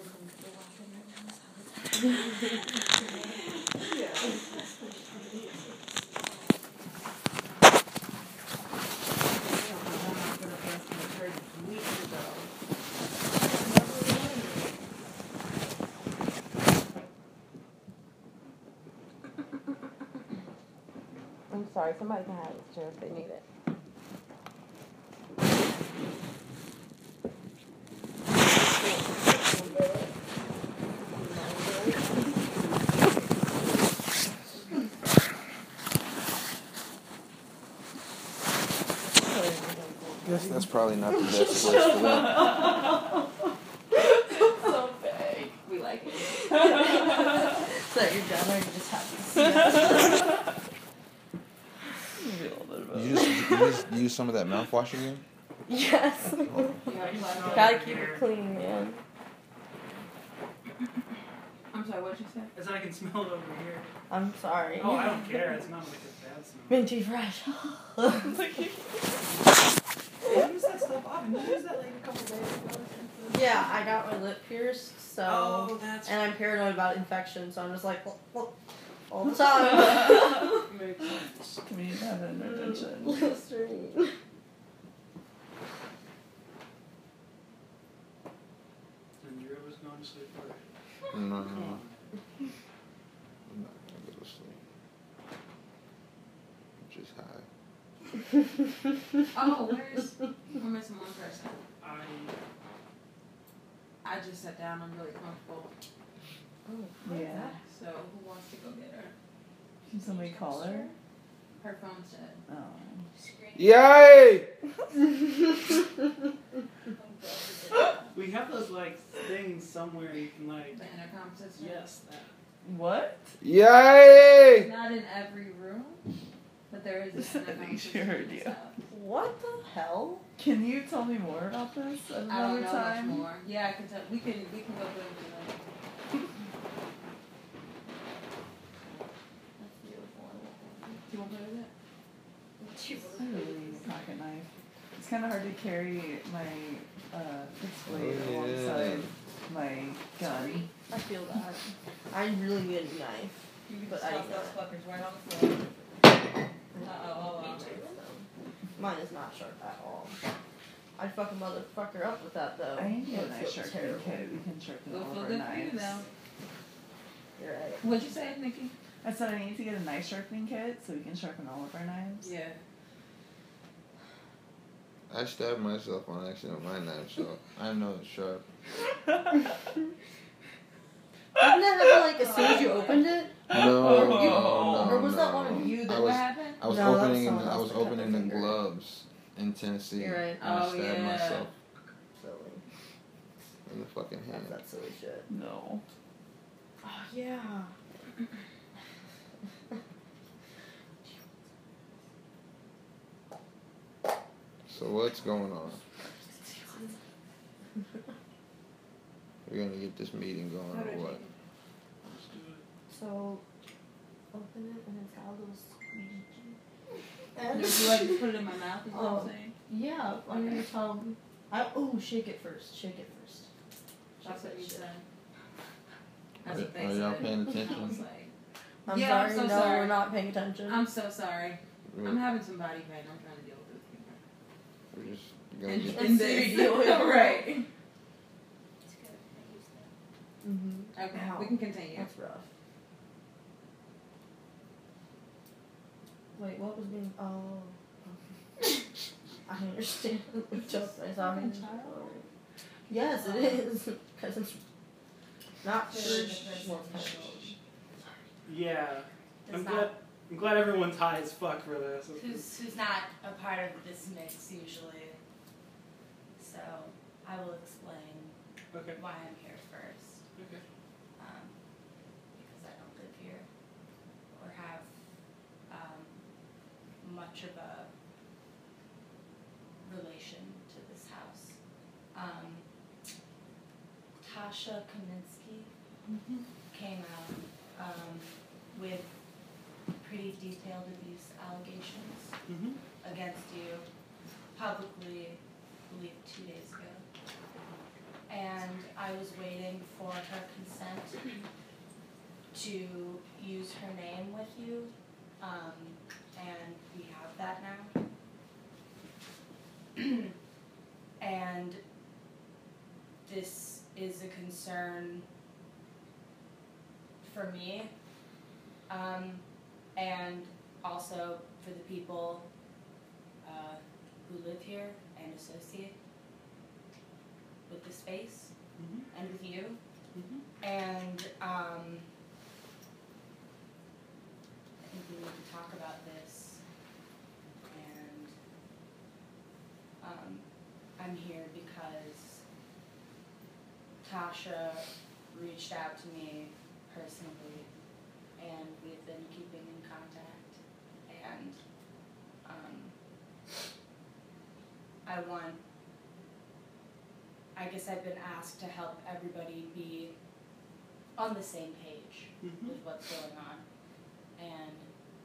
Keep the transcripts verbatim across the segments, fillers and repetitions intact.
I'm sorry, somebody can have this chair if they need it. I guess that's probably not the best place for that. So big. We like it. So you're done or you just happy to see us? You just, you just use some of that mouthwash again? Yes. Oh. Gotta keep it clean, man. I'm sorry, what'd you say? As I can smell it over here. I'm sorry. Oh, I don't care. It's not like a bad smell. Minty fresh. I used that stuff off. Did you use that like a couple days ago? Yeah, I got my lip pierced, so. Oh, that's. And I'm paranoid about infection, so I'm just like, well, well, all the time. Makes sense. Comedian have an intervention. Listerine. And Drew was going to sleep already. No, no, no. I'm not gonna go to sleep. I'm just high. Oh, where's... We're missing one person. I. I just sat down. I'm really comfortable. Oh, Yeah. So, who wants to go get her? Can somebody call her? Her phone's dead. Oh. Yay! We have those like things somewhere you can like. The intercom system? Yes, that. What? Yay! Not in every room, but there is an I intercom think she system heard and you. stuff. what the hell? Can you tell me more about this at I don't another know time? much more. Yeah, I can tell. We can, we can go through it tonight. That's beautiful. Do you want to play with it? I really need a pocket knife. It's kind of hard to carry my uh, fixed blade Oh, yeah. alongside my gun. I feel that. I really need a knife. You can But just I stuff don't. those fuckers right on the floor. Uh-oh, hold on. Mine is not sharp at all. I'd fuck a motherfucker up with that though. I need to get It a nice feels sharpening terrible. kit. We can sharpen It'll all feel of our good for you knives. though. You're right. What'd you say, Nikki? I said I need to get a knife sharpening kit so we can sharpen all of our knives. Yeah. I stabbed myself on accident with my knife, so I know it's sharp. Didn't that happen like as soon as you opened it? No, Or no, you- no, or was no. that one of you that I what was, happened? I was No, that was opening, someone I else was that cut opening their the finger. gloves in Tennessee. You're right. And I Oh, stabbed yeah. myself Silly. in the fucking hand. That's that silly shit. No. Oh yeah. So what's going on? We're gonna get this meeting going or what? Let's do it. So open it and it's got a little squeegee. Would you like to put it in my mouth? Is what Oh. I'm saying? Yeah, under Okay. your tongue. I oh shake it first. Shake it first. That's Shake what you that shit. said. Are, That's what they are said. y'all paying I was attention? like, I'm Yeah, sorry, I'm so no, sorry. we're not paying attention. I'm so sorry. We're, I'm having some body pain. I'm trying to deal with it. we're just gonna And, get and so this. you deal with it. Right. It's good. I use that. Mm-hmm. Okay, Ow. we can continue. That's rough. Wait, what was being? Oh. Okay. I understand. Just I saw Fucking him. child. Yes, it is. Because it's not Good. church. Good. Well, it's kind Yeah. Does I'm not- glad. I'm glad everyone's high as fuck for this. Who's who's not a part of this mix usually. So I will explain Okay. why I'm here first. Okay. Um, because I don't live here or have um, much of a relation to this house. Um, Tasha Kaminsky came out um, with pretty detailed abuse allegations Mhm. against you publicly, I believe two days ago. And I I was waiting for her consent to use her name with you, um, and we have that now. And this is a concern for me, um, and also for the people uh, who live here and associate with the space Mhm. and with you. Mhm. And um, I think we need to talk about this. And um, I'm here because Tasha reached out to me personally, and we've been keeping in contact. And um, I want, I guess I've been asked to help everybody be on the same page Mhm. with what's going on, and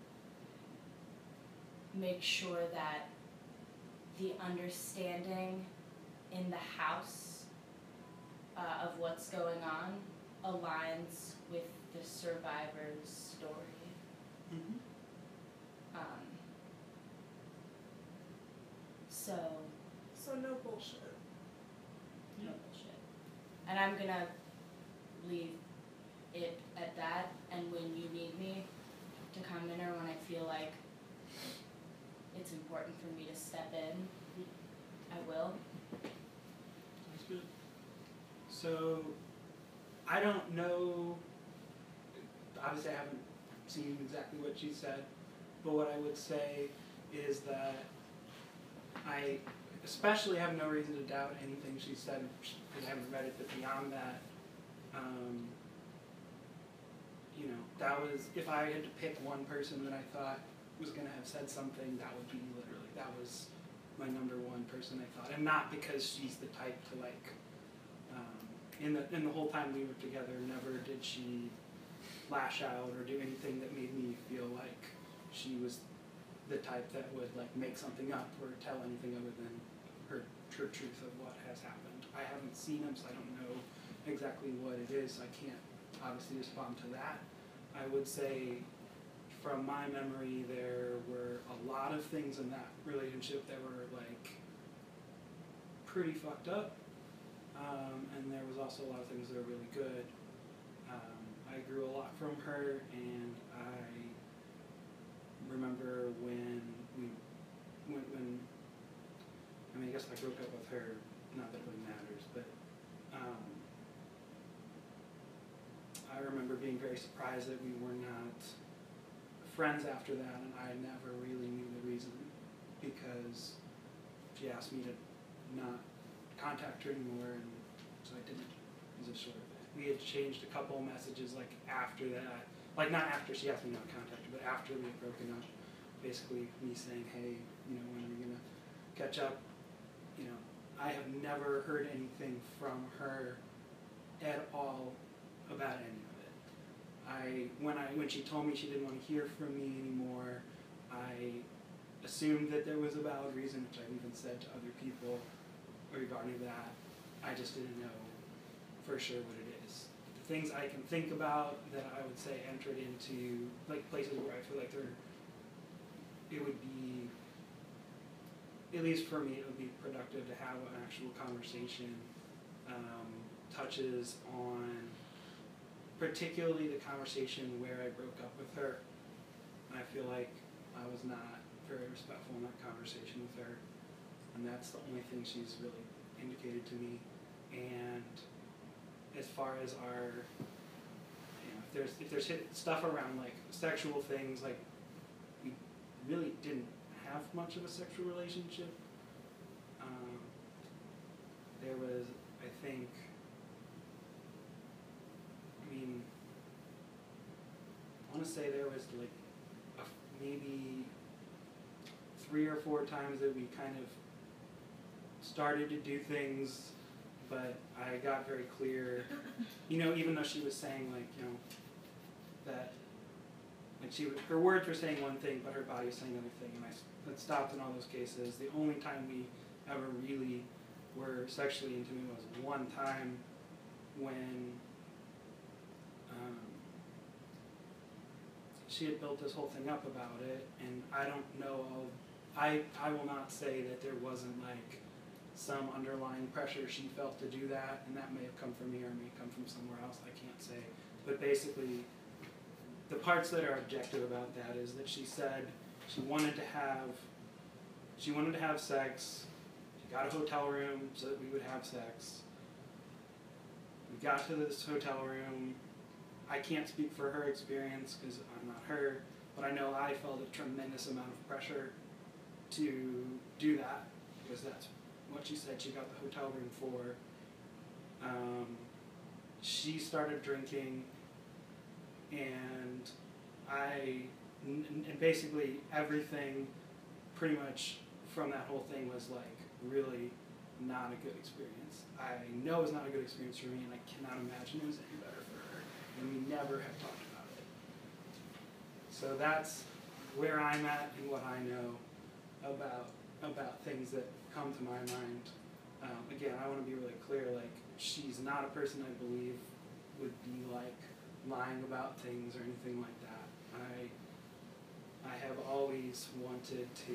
make sure that the understanding in the house uh, of what's going on aligns with the survivor's story. Mhm. Um, so, So no bullshit. no bullshit. And I'm gonna leave it at that, and when you need me to come in or when I feel like it's important for me to step in, I will. Sounds good. So, I don't know, obviously I haven't seen exactly what she said, but what I would say is that I especially have no reason to doubt anything she said, because I haven't read it, but beyond that, um, you know, that was, if I had to pick one person that I thought was going to have said something, that would be literally, that was my number one person I thought, and not because she's the type to like, um, in the in the whole time we were together, never did she lash out or do anything that made me feel like she was the type that would like make something up or tell anything other than her true truth of what has happened. I haven't seen him, so I don't know exactly what it is. I can't obviously respond to that. I would say, from my memory, there were a lot of things in that relationship that were like pretty fucked up, um, and there was also a lot of things that were really good. Um, I grew a lot from her, and I remember when we, when, when I mean, I guess I broke up with her, not that it really matters, but um, I remember being very surprised that we were not friends after that, and I never really knew the reason, because she asked me to not contact her anymore, and so I didn't. It was a short of it. We had changed a couple of messages like after that, like not after she asked me not to contact her, but after we had broken up, basically me saying, hey, you know, when are we gonna catch up? You know, I have never heard anything from her at all about any of it. I when I when she told me she didn't want to hear from me anymore, I assumed that there was a valid reason, which I've even said to other people regarding that. I just didn't know for sure what it is. The things I can think about that I would say entered into like places where I feel like they're it would be, at least for me, it would be productive to have an actual conversation, um, touches on particularly the conversation where I broke up with her. I feel like I was not very respectful in that conversation with her, and that's the only thing she's really indicated to me. And as far as our, you know, if there's if there's hit stuff around like sexual things, like we really didn't have much of a sexual relationship. Um, there was, I think, I mean, I want to say there was like a, maybe three or four times that we kind of started to do things, but I got very clear, you know, even though she was saying like, you know, that, like she, her words were saying one thing, but her body was saying another thing, and I that stopped in all those cases. The only time we ever really were sexually intimate was one time when um, she had built this whole thing up about it, and I don't know all, I, I will not say that there wasn't like some underlying pressure she felt to do that, and that may have come from me or may come from somewhere else, I can't say. But basically, the parts that are objective about that is that she said she wanted to have, she wanted to have sex, she got a hotel room so that we would have sex. We got to this hotel room. I can't speak for her experience because I'm not her, but I know I felt a tremendous amount of pressure to do that because that's what she said she got the hotel room for. Um, she started drinking, and I, and basically everything pretty much from that whole thing was like really not a good experience. I know it's not a good experience for me, and I cannot imagine it was any better for her, and we never have talked about it. So that's where I'm at and what I know about about things that come to my mind. Um, again, I want to be really clear, like, she's not a person I believe would be, like, lying about things or anything like that. I, I have always wanted to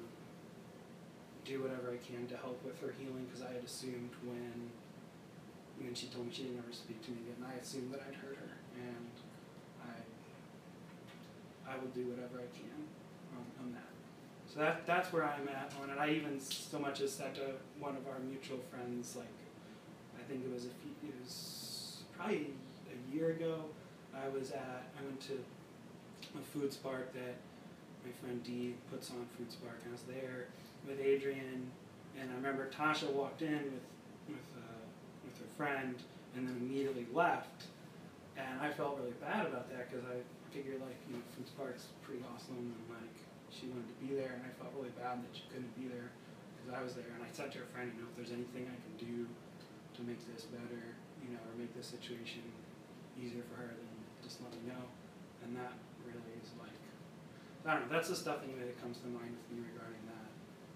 do whatever I can to help with her healing, because I had assumed when, when she told me she didn't ever speak to me again, I assumed that I'd hurt her, and I, I will do whatever I can on, on that. So that that's where I'm at on it. I even so much as said to one of our mutual friends, like, I think it was a few, it was probably a year ago. I was at I went to a food spark that my friend Dee puts on, Food Spark, and I was there with Adrian, and I remember Tasha walked in with with uh, with her friend, and then immediately left, and I felt really bad about that because I figured, like, you know, Food Spark's pretty awesome, and like, she wanted to be there, and I felt really bad that she couldn't be there because I was there. And I said to her friend, you know, if there's anything I can do to make this better, you know, or make this situation easier for her, then just let me know. And that really is like, I don't know, that's the stuff anyway that comes to mind with me regarding that.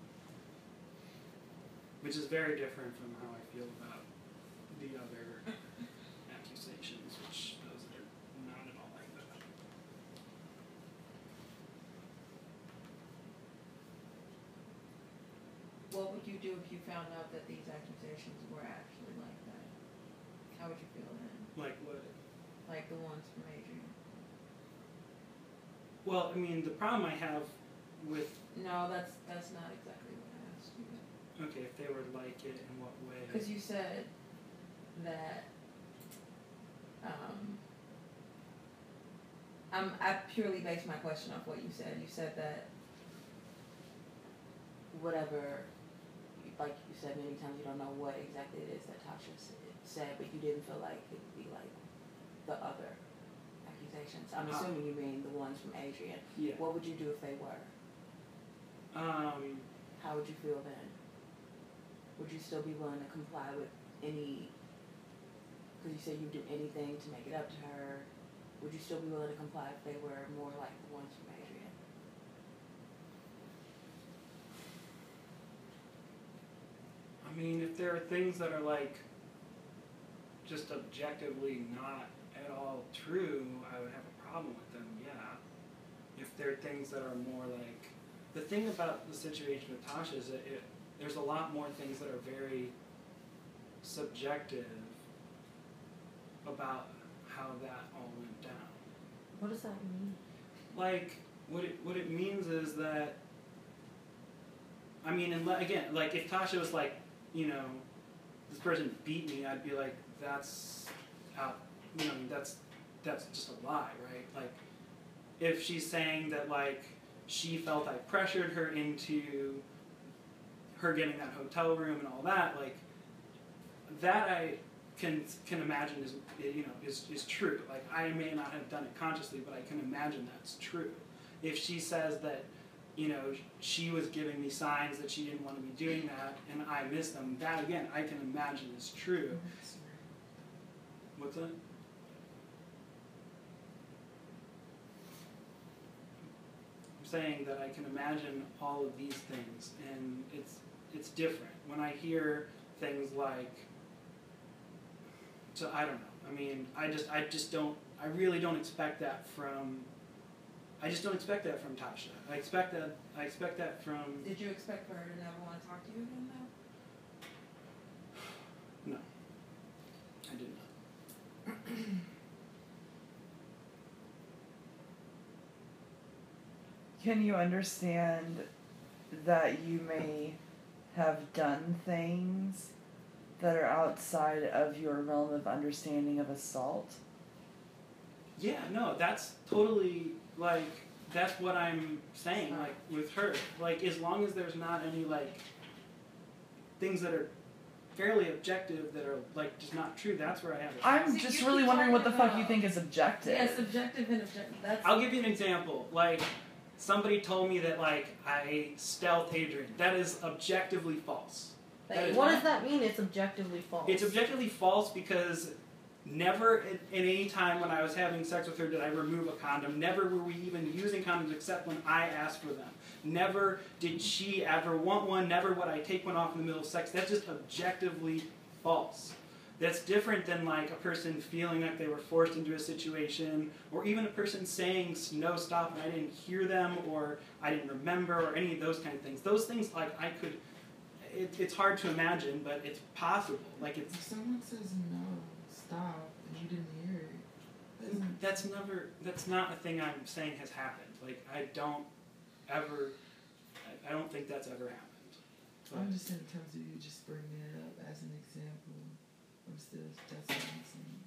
Which is very different from how I feel about the other accusations, which those are not at all like that. What would you do if you found out that these accusations were actually like that? How would you feel then? Like what? Like the ones from Adrian? Well, I mean, the problem I have with... No, that's that's not exactly what I asked you. Okay, if they were like it, in what way? Because you said that... Um, I'm, I purely based my question off what you said. You said that whatever... Like you said many times, you don't know what exactly it is that Tasha said, but you didn't feel like it would be like the other accusations. I'm Uh, assuming you mean the ones from Adrian. Yeah. What would you do if they were? Um, How would you feel then? Would you still be willing to comply with any, because you said you'd do anything to make it up to her, would you still be willing to comply if they were more like the ones from Adrian? I mean, if there are things that are like just objectively not at all true, I would have a problem with them, yeah. If there are things that are more like, the thing about the situation with Tasha is that it, there's a lot more things that are very subjective about how that all went down. What does that mean? Like, what it what it means is that, I mean, and le- again, like if Tasha was like, you know, this person beat me, I'd be like, that's out, you know, that's that's just a lie, right? Like, if she's saying that like she felt I pressured her into her getting that hotel room and all that, like that I can can imagine is you know is is true. Like I may not have done it consciously, but I can imagine that's true. If she says that, you know, she was giving me signs that she didn't want to be doing that, and I missed them, that again I can imagine is true. What's that? I'm saying that I can imagine all of these things, and it's it's different when I hear things like So I don't know. I mean, I just I just don't I really don't expect that from I just don't expect that from Tasha. I expect that I expect that from Did you expect for her to never want to talk to you again though? No. I did not. Can you understand that you may have done things that are outside of your realm of understanding of assault? Yeah, no, that's totally like that's what I'm saying. Like with her, like as long as there's not any like things that are fairly objective that are like just not true, that's where I have it. I'm See, just you really keep wondering what the talking fuck you about- think is objective. Yeah, subjective and objective. That's. I'll give you an example. Like somebody told me that like I stealth Adrian. That is objectively false. That is What not- does that mean? It's objectively false. It's objectively false because never in, in any time when I was having sex with her did I remove a condom. Never were we even using condoms except when I asked for them. Never did she ever want one. Never would I take one off in the middle of sex. That's just objectively false. That's different than like a person feeling like they were forced into a situation, or even a person saying no, stop, and I didn't hear them, or I didn't remember, or any of those kind of things. Those things like I could. It, it's hard to imagine, but it's possible. Like it's. If someone says no, stop, and you didn't hear it, that's, That's never. That's not a thing I'm saying has happened. Like I don't ever. I, I don't think that's ever happened. But I'm just in terms of you just bringing it up as an example. I'm still, that's what I'm saying.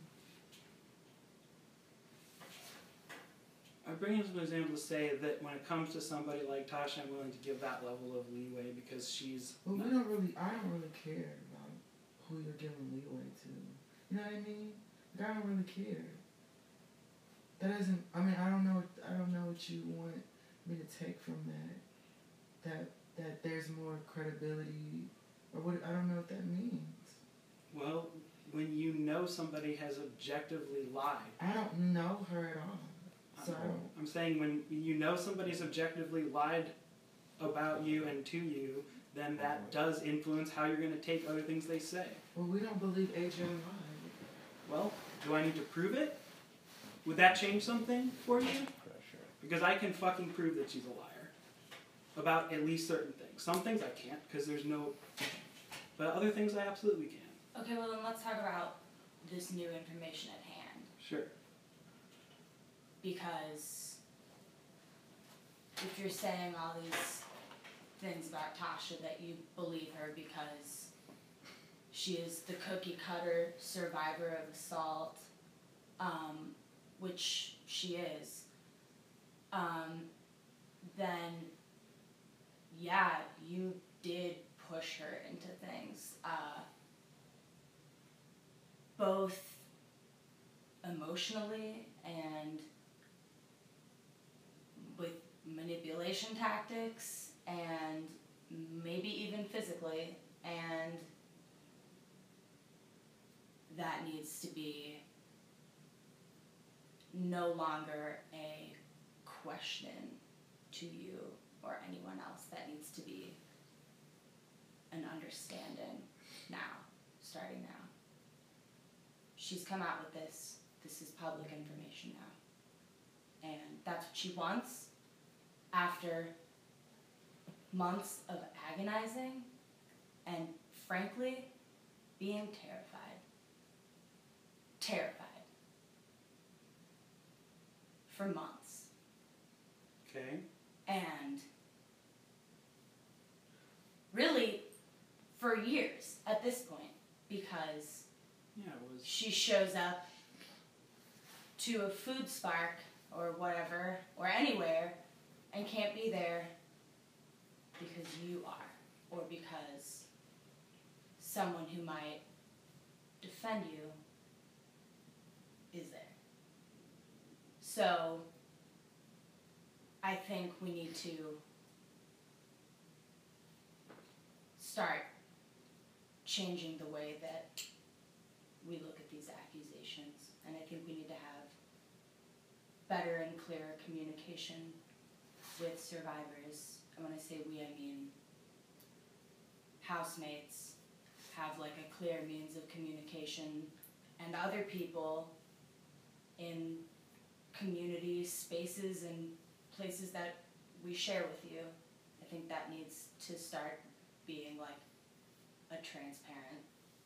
I bring it as an example to say that when it comes to somebody like Tasha, I'm willing to give that level of leeway because she's. But not- we don't really, I don't really care about who you're giving leeway to. You know what I mean? Like, I don't really care. That doesn't, I mean, I don't know, I don't know what you want me to take from that. That, that there's more credibility, or what, I don't know what that means. Well, when you know somebody has objectively lied. I don't know her at all. So, I'm saying when you know somebody's objectively lied about you and to you, then that does influence how you're going to take other things they say. well, we don't believe Adrian lied. Well, do I need to prove it? Would that change something for you? Because I can fucking prove that she's a liar. About at least certain things. Some things I can't because there's no... But other things I absolutely can. Okay, well then let's talk about this new information at hand. Sure. Because if you're saying all these things about Tasha that you believe her because she is the cookie cutter survivor of assault, um, which she is, um, then yeah, you did push her into things, uh, both emotionally and with manipulation tactics and maybe even physically, and that needs to be no longer a question to you or anyone else. That needs to be an understanding now, starting now. She's come out with this. This is public information now. And that's what she wants after months of agonizing and, frankly, being terrified. Terrified. For months. Okay. And really for years at this point, because Yeah, it was... she shows up to a food spark or whatever, or anywhere, and can't be there because you are, or because someone who might defend you is there. So, I think we need to start changing the way that we look at these accusations, and I think we need to have better and clearer communication with survivors. And when I say we, I mean housemates have like a clear means of communication and other people in communities, spaces, and places that we share with you. I think that needs to start being like a transparent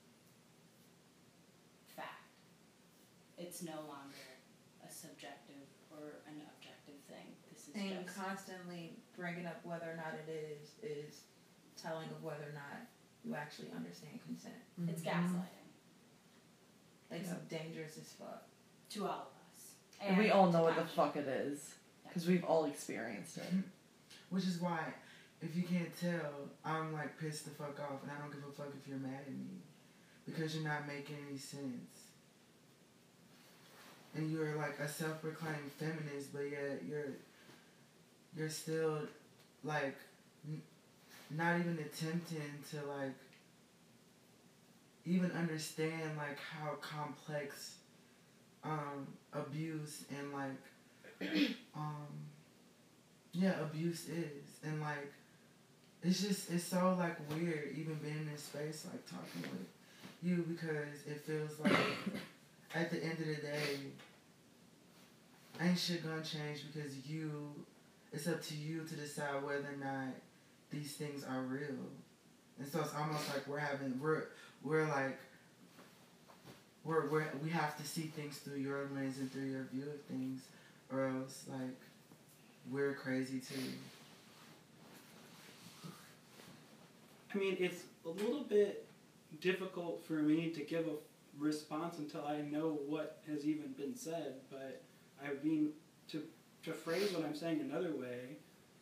fact. It's no longer a subjective or an objective thing. This is And just constantly bringing up whether or not it is is telling of whether or not you actually understand consent. it's Mhm. gaslighting It's Yeah. dangerous as fuck. to all of us. And we all to know what the Tasha. fuck it is. Because we've all experienced it. Which is why, if you can't tell, I'm like pissed the fuck off, and I don't give a fuck if you're mad at me, because you're not making any sense. And you're like a self-proclaimed feminist, but yet you're you're still like n- not even attempting to like even understand like how complex um abuse and like um yeah abuse is, and like it's just it's so like weird even being in this space like talking with you, because it feels like at the end of the day ain't shit gonna change, because you it's up to you to decide whether or not these things are real. And so it's almost like we're having we're we're like we're, we're we have to see things through your lens and through your view of things, or else like we're crazy too. I mean, it's a little bit difficult for me to give a response until I know what has even been said, but I mean, to, to phrase what I'm saying another way,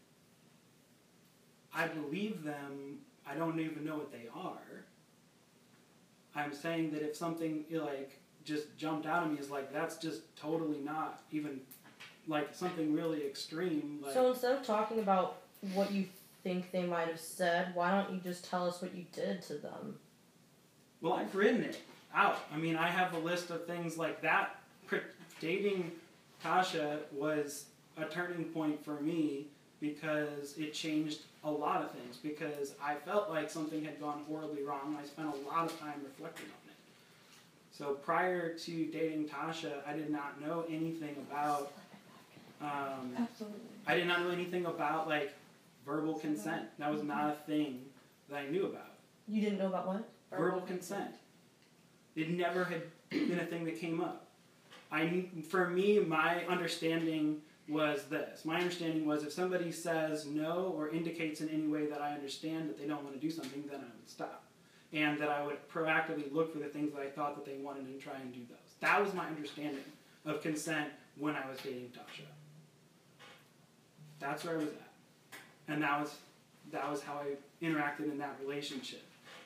I believe them, I don't even know what they are. I'm saying that if something, like, just jumped out at me is like, that's just totally not even, like, something really extreme. Like, So instead of talking about what you think they might have said, why don't you just tell us what you did to them? well, I've written it out. I mean, I have a list of things like that. Dating Tasha was a turning point for me because it changed a lot of things, because I felt like something had gone horribly wrong. I spent a lot of time reflecting on it. So prior to dating Tasha, I did not know anything about, um, Absolutely. I did not know anything about, like, verbal consent. That was not a thing that I knew about. You didn't know about what? Verbal consent. It never had been a thing that came up. I, for me, my understanding was this. My understanding was if somebody says no or indicates in any way that I understand that they don't want to do something, then I would stop. And that I would proactively look for the things that I thought that they wanted and try and do those. That was my understanding of consent when I was dating Tasha. That's where I was at. And that was, that was how I interacted in that relationship.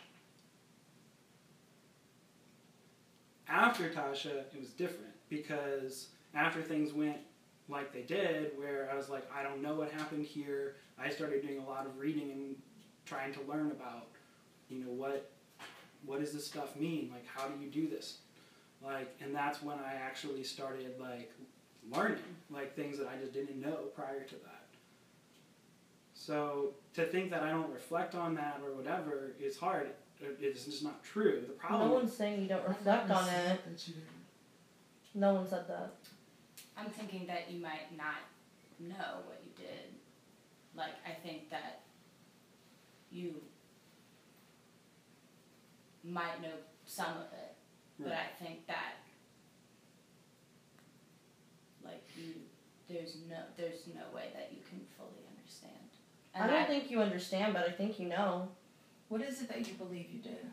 After Tasha, it was different, because after things went like they did, where I was like, I don't know what happened here, I started doing a lot of reading and trying to learn about, you know, what what does this stuff mean? Like, how do you do this? Like, and that's when I actually started, like, learning, like, things that I just didn't know prior to that. So, to think that I don't reflect on that or whatever is hard. It's just not true. The problem. No one's saying you don't reflect on it. That you didn't. No one said that. I'm thinking that you might not know what you did. Like, I think that you might know some of it, but Right. I think that, like, you, there's no, there's no way that you can fully understand. And I don't that- think you understand, but I think you know. What is it that you believe you did?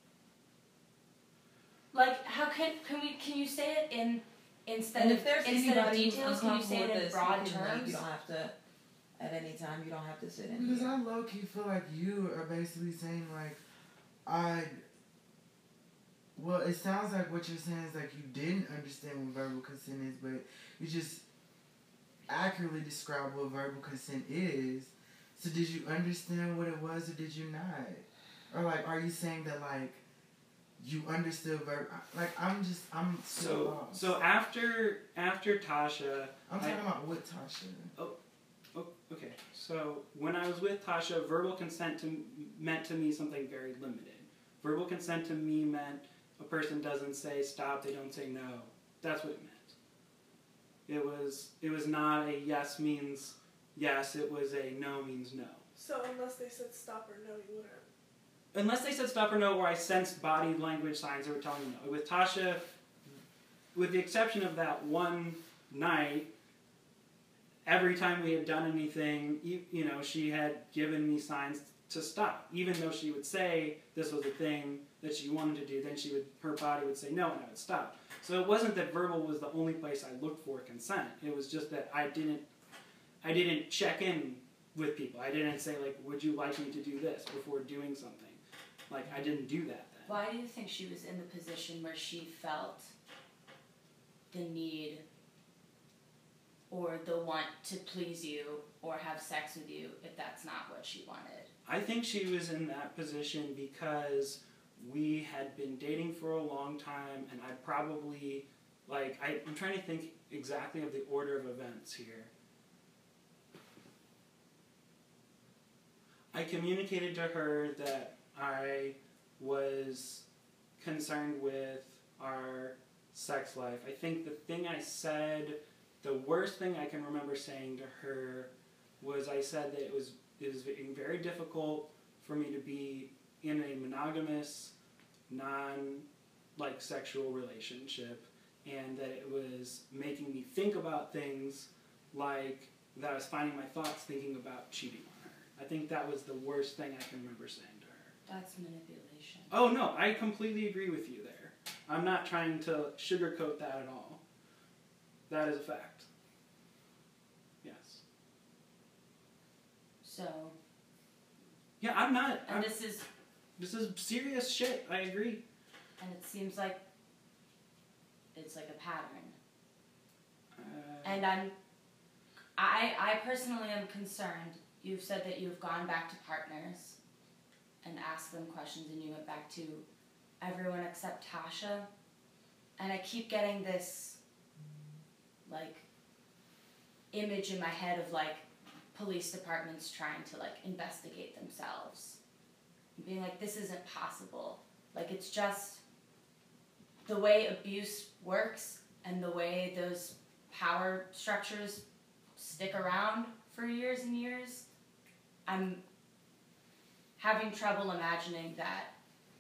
Like, how can can we can you say it in instead And of if there's instead of anybody who's details? Can you say uncomfortable it in with this, broad you can leave. terms? You don't have to. At any time, you don't have to sit in. Because here. I low key feel like you are basically saying like, I. Well, it sounds like what you're saying is like you didn't understand what verbal consent is, but you just accurately describe what verbal consent is. So did you understand what it was, or did you not? Or like, are you saying that like you understood verb? Like, I'm just I'm still So, lost. so after after Tasha, I'm talking I- about with Tasha. oh, okay. So when I was with Tasha, verbal consent to, meant to me something very limited. Verbal consent to me meant a person doesn't say stop, they don't say no. That's what it meant. It was it was not a yes means yes, it was a no means no. So unless they said stop or no, you wouldn't. Unless they said stop or no, or I sensed body language signs that were telling me no. With Tasha, with the exception of that one night, every time we had done anything, you, you know, she had given me signs to stop. Even though she would say this was a thing that she wanted to do, then she would, her body would say no, and I would stop. So it wasn't that verbal was the only place I looked for consent. It was just that I didn't, I didn't check in with people. I didn't say like, would you like me to do this before doing something? Like, I didn't do that then. Why do you think she was in the position where she felt the need or the want to please you or have sex with you if that's not what she wanted? I think she was in that position because we had been dating for a long time, and I probably, like, I, I'm trying to think exactly of the order of events here. I communicated to her that I was concerned with our sex life. I think the thing I said, the worst thing I can remember saying to her was I said that it was, it was very difficult for me to be in a monogamous, non, like, sexual relationship, and that it was making me think about things like that I was finding my thoughts thinking about cheating on her. I think that was the worst thing I can remember saying to her. That's manipulation. Oh no, I completely agree with you there. I'm not trying to sugarcoat that at all. That is a fact. Yes. So. Yeah, I'm not. And I'm, this is. This is serious shit. I agree. And it seems like it's like a pattern. Uh, And I'm. I I personally am concerned. You've said that you've gone back to partners and asked them questions, and you went back to everyone except Tasha. And I keep getting this, like, image in my head of, like, police departments trying to, like, investigate themselves. Being like, this isn't possible. Like, it's just the way abuse works and the way those power structures stick around for years and years. I'm having trouble imagining that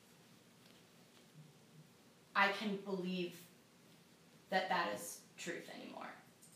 I can believe that that is truth anymore.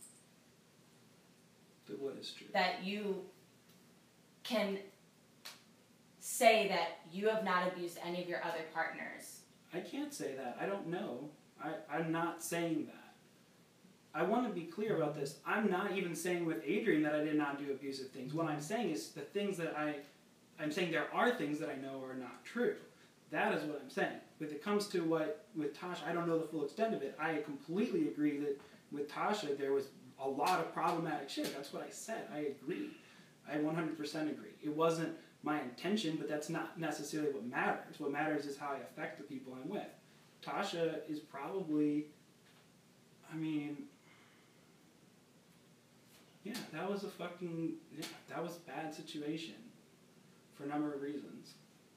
that what is true? That you can say that you have not abused any of your other partners. I can't say that. I don't know. I, I'm not saying that. I want to be clear about this. I'm not even saying with Adrian that I did not do abusive things. What I'm saying is the things that I... I'm saying there are things that I know are not true. That is what I'm saying. When it comes to what, with Tasha, I don't know the full extent of it. I completely agree that with Tasha there was a lot of problematic shit. That's what I said. I agree. I one hundred percent agree. It wasn't my intention, but that's not necessarily what matters. What matters is how I affect the people I'm with. Tasha is probably, I mean, yeah, that was a fucking, yeah, that was a bad situation for a number of reasons.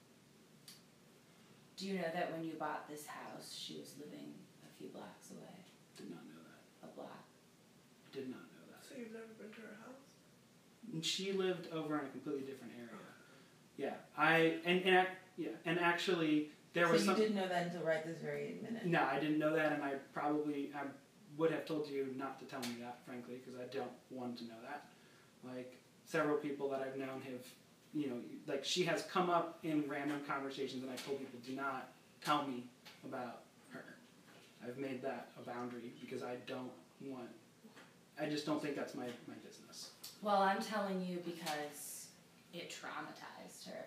Do you know that when you bought this house, she was living a few blocks away? Did not know that. A block. Did not know that. So you've never been to her house? And she lived over in a completely different area. Yeah, I and, and ac- yeah, and actually there so was you some. didn't know that until right this very minute. No, I didn't know that, and I probably I would have told you not to tell me that, frankly, because I don't want to know that. Like several people that I've known have, you know, like she has come up in random conversations, and I told people do not tell me about her. I've made that a boundary because I don't want. I just don't think that's my my business. Well, I'm telling you because it traumatized her.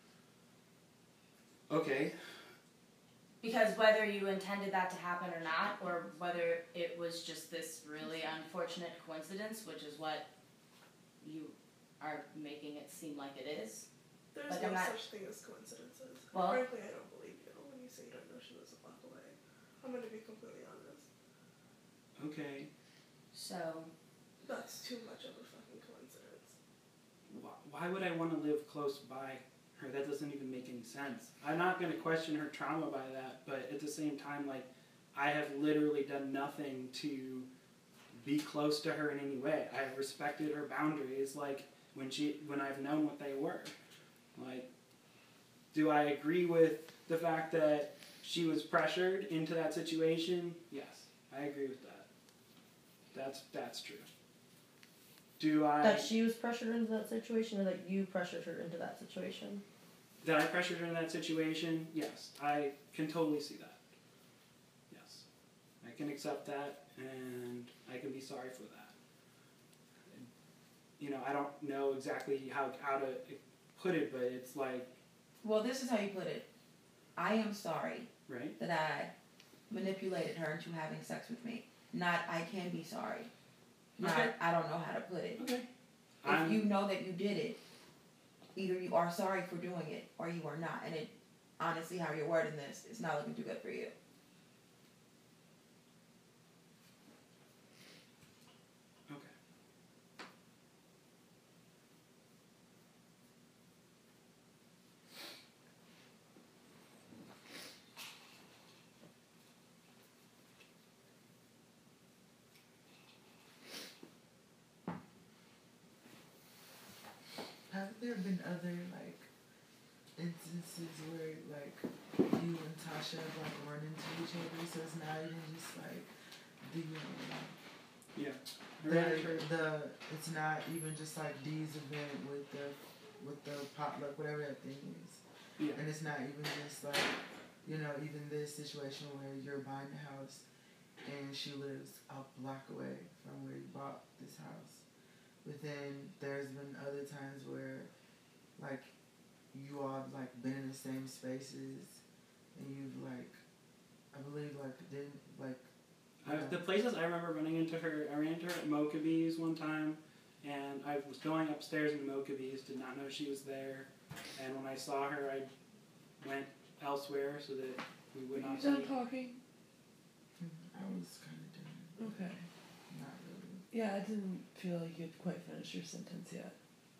Okay. Because whether you intended that to happen or not, or whether it was just this really unfortunate coincidence, which is what you are making it seem like it is. There's Like, no I'm not- such thing as coincidences. Well- Frankly, I don't believe you when you say you don't know she lives a block away. I'm going to be completely honest. Okay. So, That's too much of a fucking coincidence. Why, why would I want to live close by her. That doesn't even make any sense. I'm not going to question her trauma by that, but at the same time, like, I have literally done nothing to be close to her in any way. I have respected her boundaries, like, when she, when I've known what they were. Like, do I agree with the fact that she was pressured into that situation? Yes, I agree with that. That's, that's true. Do I... That she was pressured into that situation, or that you pressured her into that situation? That I pressured her in that situation? Yes, I can totally see that. Yes. I can accept that, and I can be sorry for that. You know, I don't know exactly how, how to put it, but it's like... Well, this is how you put it. I am sorry Right? that I manipulated her into having sex with me. Not, I can be sorry. Not, Okay. I don't know how to put it. Okay. If I'm- you know that you did it, either you are sorry for doing it or you are not. And it, honestly, how you're wording this, it's not looking too good for you. Okay. Have there been other like instances where like you and Tasha have like run into each other, so it's not even just like the um, Yeah. the, the it's not even just like Dee's event with the with the potluck, whatever that thing is. Yeah. And it's not even just like, you know, even this situation where you're buying a house and she lives a block away from where you bought this house. But then there's been other times where like you all have like been in the same spaces and you've like, I believe like didn't like I, the places I remember running into her, I ran into her at Mokabee's one time, and I was going upstairs in Mokabee's, did not know she was there, and when I saw her, I went elsewhere so that we would not You done see. talking? I was kind of doing Okay. not really. Yeah, I didn't feel like you'd quite finished your sentence yet.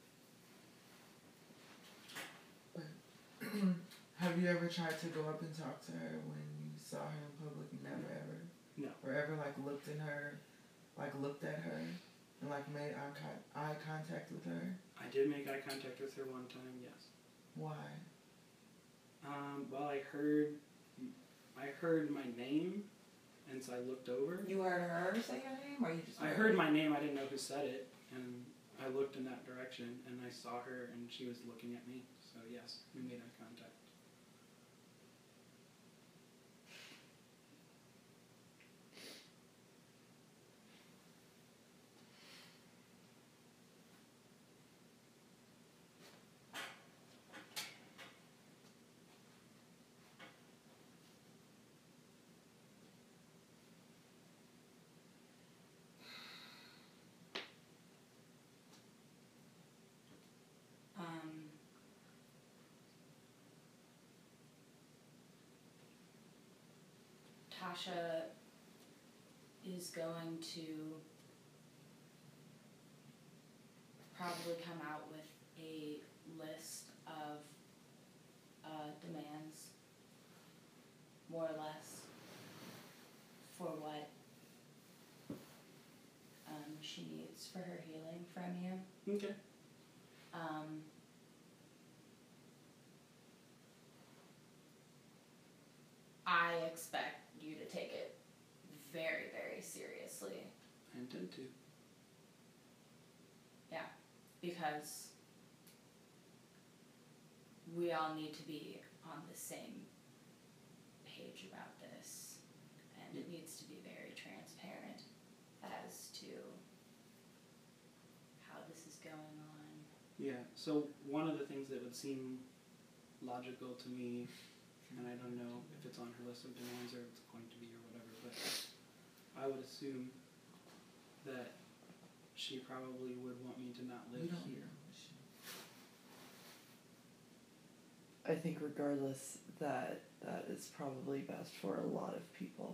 Have you ever tried to go up and talk to her when you saw her in public? Never ever. No. Or ever like looked in her, like looked at her, and like made eye, con- eye contact with her? I did make eye contact with her one time, yes. Why? Um, well, I heard, I heard my name, and so I looked over. You heard her say your name, or you just I heard my name, I didn't know who said it, and I looked in that direction, and I saw her, and she was looking at me, so yes, we made eye contact. Um, Tasha is going to probably come out with a list of uh, demands, more or less, for what um, she needs for her healing from you. Okay. Um, I expect you to take it very, very seriously. I intend to. Yeah, because we all need to be on the same page about this, and it needs to be very transparent as to how this is going on. Yeah, so one of the things that would seem logical to me, and I don't know if it's on her list of demands or if it's going to be or whatever, but I would assume that she probably would want me to not We live don't here. know. I think regardless that that is probably best for a lot of people.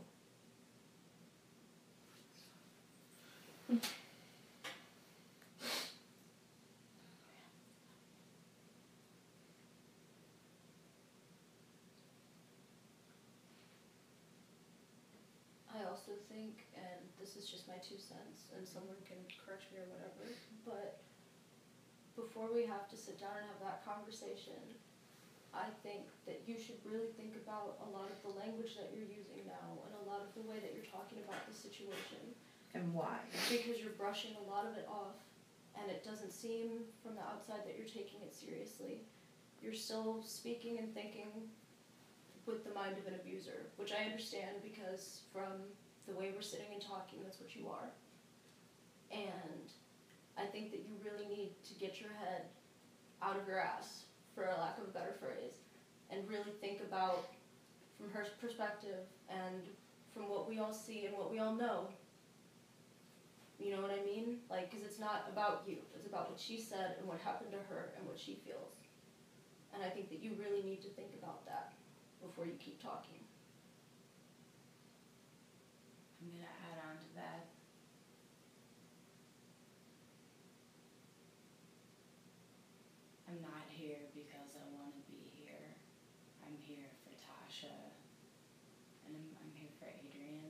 think, and this is just my two cents, and someone can correct me or whatever, but before we have to sit down and have that conversation, I think that you should really think about a lot of the language that you're using now and a lot of the way that you're talking about the situation. And why? Because you're brushing a lot of it off, and it doesn't seem from the outside that you're taking it seriously. You're still speaking and thinking with the mind of an abuser, which I understand because from the way we're sitting and talking, that's what you are. And I think that you really need to get your head out of your ass, for a lack of a better phrase, and really think about, from her perspective and from what we all see and what we all know, you know what I mean? Like, because it's not about you. It's about what she said and what happened to her and what she feels. And I think that you really need to think about that before you keep talking. I'm gonna add on to that. I'm not here because I want to be here. I'm here for Tasha, and I'm, I'm here for Adrian.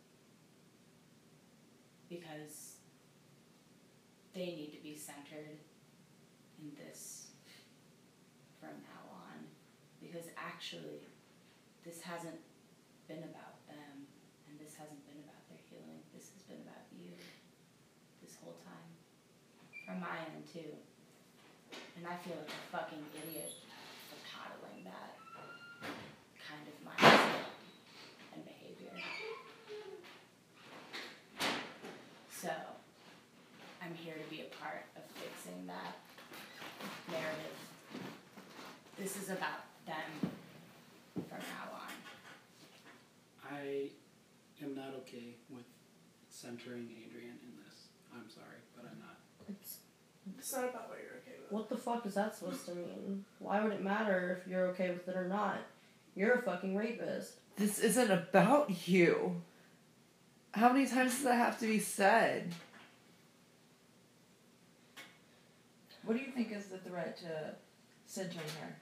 Because they need to be centered in this from now on. Because actually, this hasn't been about them, and this hasn't been about their healing. This has been about you this whole time. From my end, too. And I feel like a fucking idiot for coddling that kind of mindset and behavior. So, I'm here to be a part of fixing that narrative. This is about them from now on. I am not okay with centering Adrian in this. I'm sorry, but I'm not. It's, It's not about what you're okay with. what the fuck is that supposed to mean? Why would it matter if you're okay with it or not? You're a fucking rapist. This isn't about you. How many times does that have to be said? What do you think is the threat to centering her?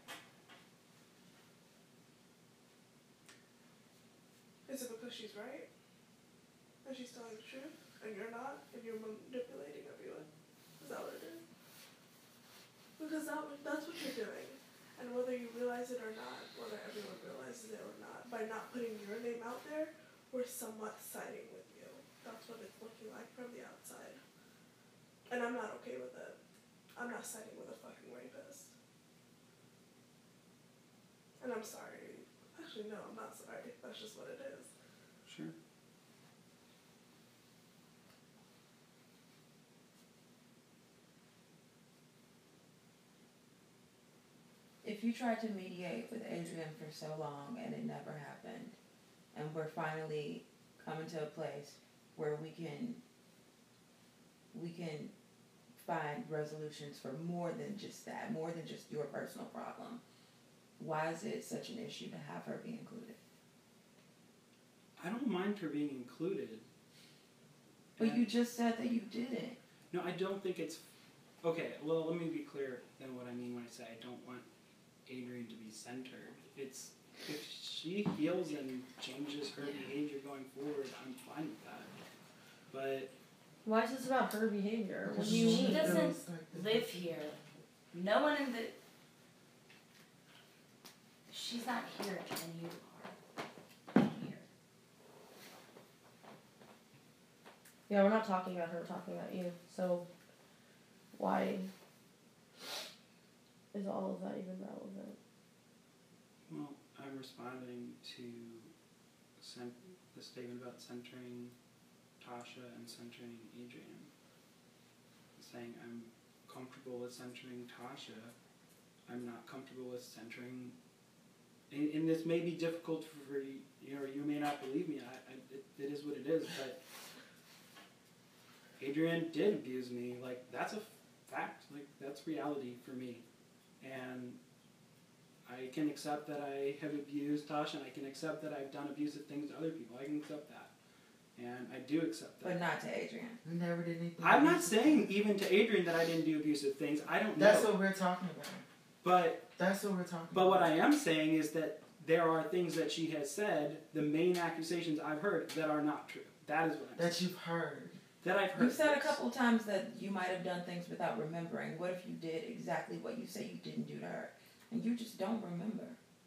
Is it because she's right? And she's telling the truth? And you're not? And you're manipulating everyone? Is that what it is? Because that, that's what you're doing. And whether you realize it or not, whether everyone realizes it or not, by not putting your name out there, we're somewhat siding with you. That's what it's looking like from the outside. And I'm not okay with it. I'm not siding with a fucking rapist. And I'm sorry. Actually, no, I'm not sorry. That's just what it is. Sure. If you tried to mediate with Adrian for so long and it never happened, and we're finally coming to a place where we can we can find resolutions for more than just that, more than just your personal problem, why is it such an issue to have her be included? I don't mind her being included. But And- you just said that you didn't. No, I don't think it's... Okay, well, let me be clear then what I mean when I say I don't want Adrian to be centered. It's... If she heals and changes her behavior going forward, I'm fine with that. But... Why is this about her behavior? What do you She mean? doesn't live here. No one in the... She's not here, and you are here. Yeah, we're not talking about her, we're talking about you. So, why is all of that even relevant? Well, I'm responding to cent- the statement about centering Tasha and centering Adrian. Saying I'm comfortable with centering Tasha. I'm not comfortable with centering... And, and this may be difficult for you, you know, you may not believe me. I, I, it, it is what it is, but Adrian did abuse me. Like, that's a fact. Like, that's reality for me. And I can accept that I have abused Tasha, and I can accept that I've done abusive things to other people. I can accept that. And I do accept that. But not to Adrian. We never did anything. I'm not abusive. saying even to Adrian that I didn't do abusive things. I don't know. That's what we're talking about. But That's what we're talking but about. what I am saying is that there are things that she has said, the main accusations I've heard, that are not true. That is what I'm that saying. you've heard. That I've heard. You said a yes. couple of times that you might have done things without remembering. What if you did exactly what you say you didn't do to her, and you just don't remember?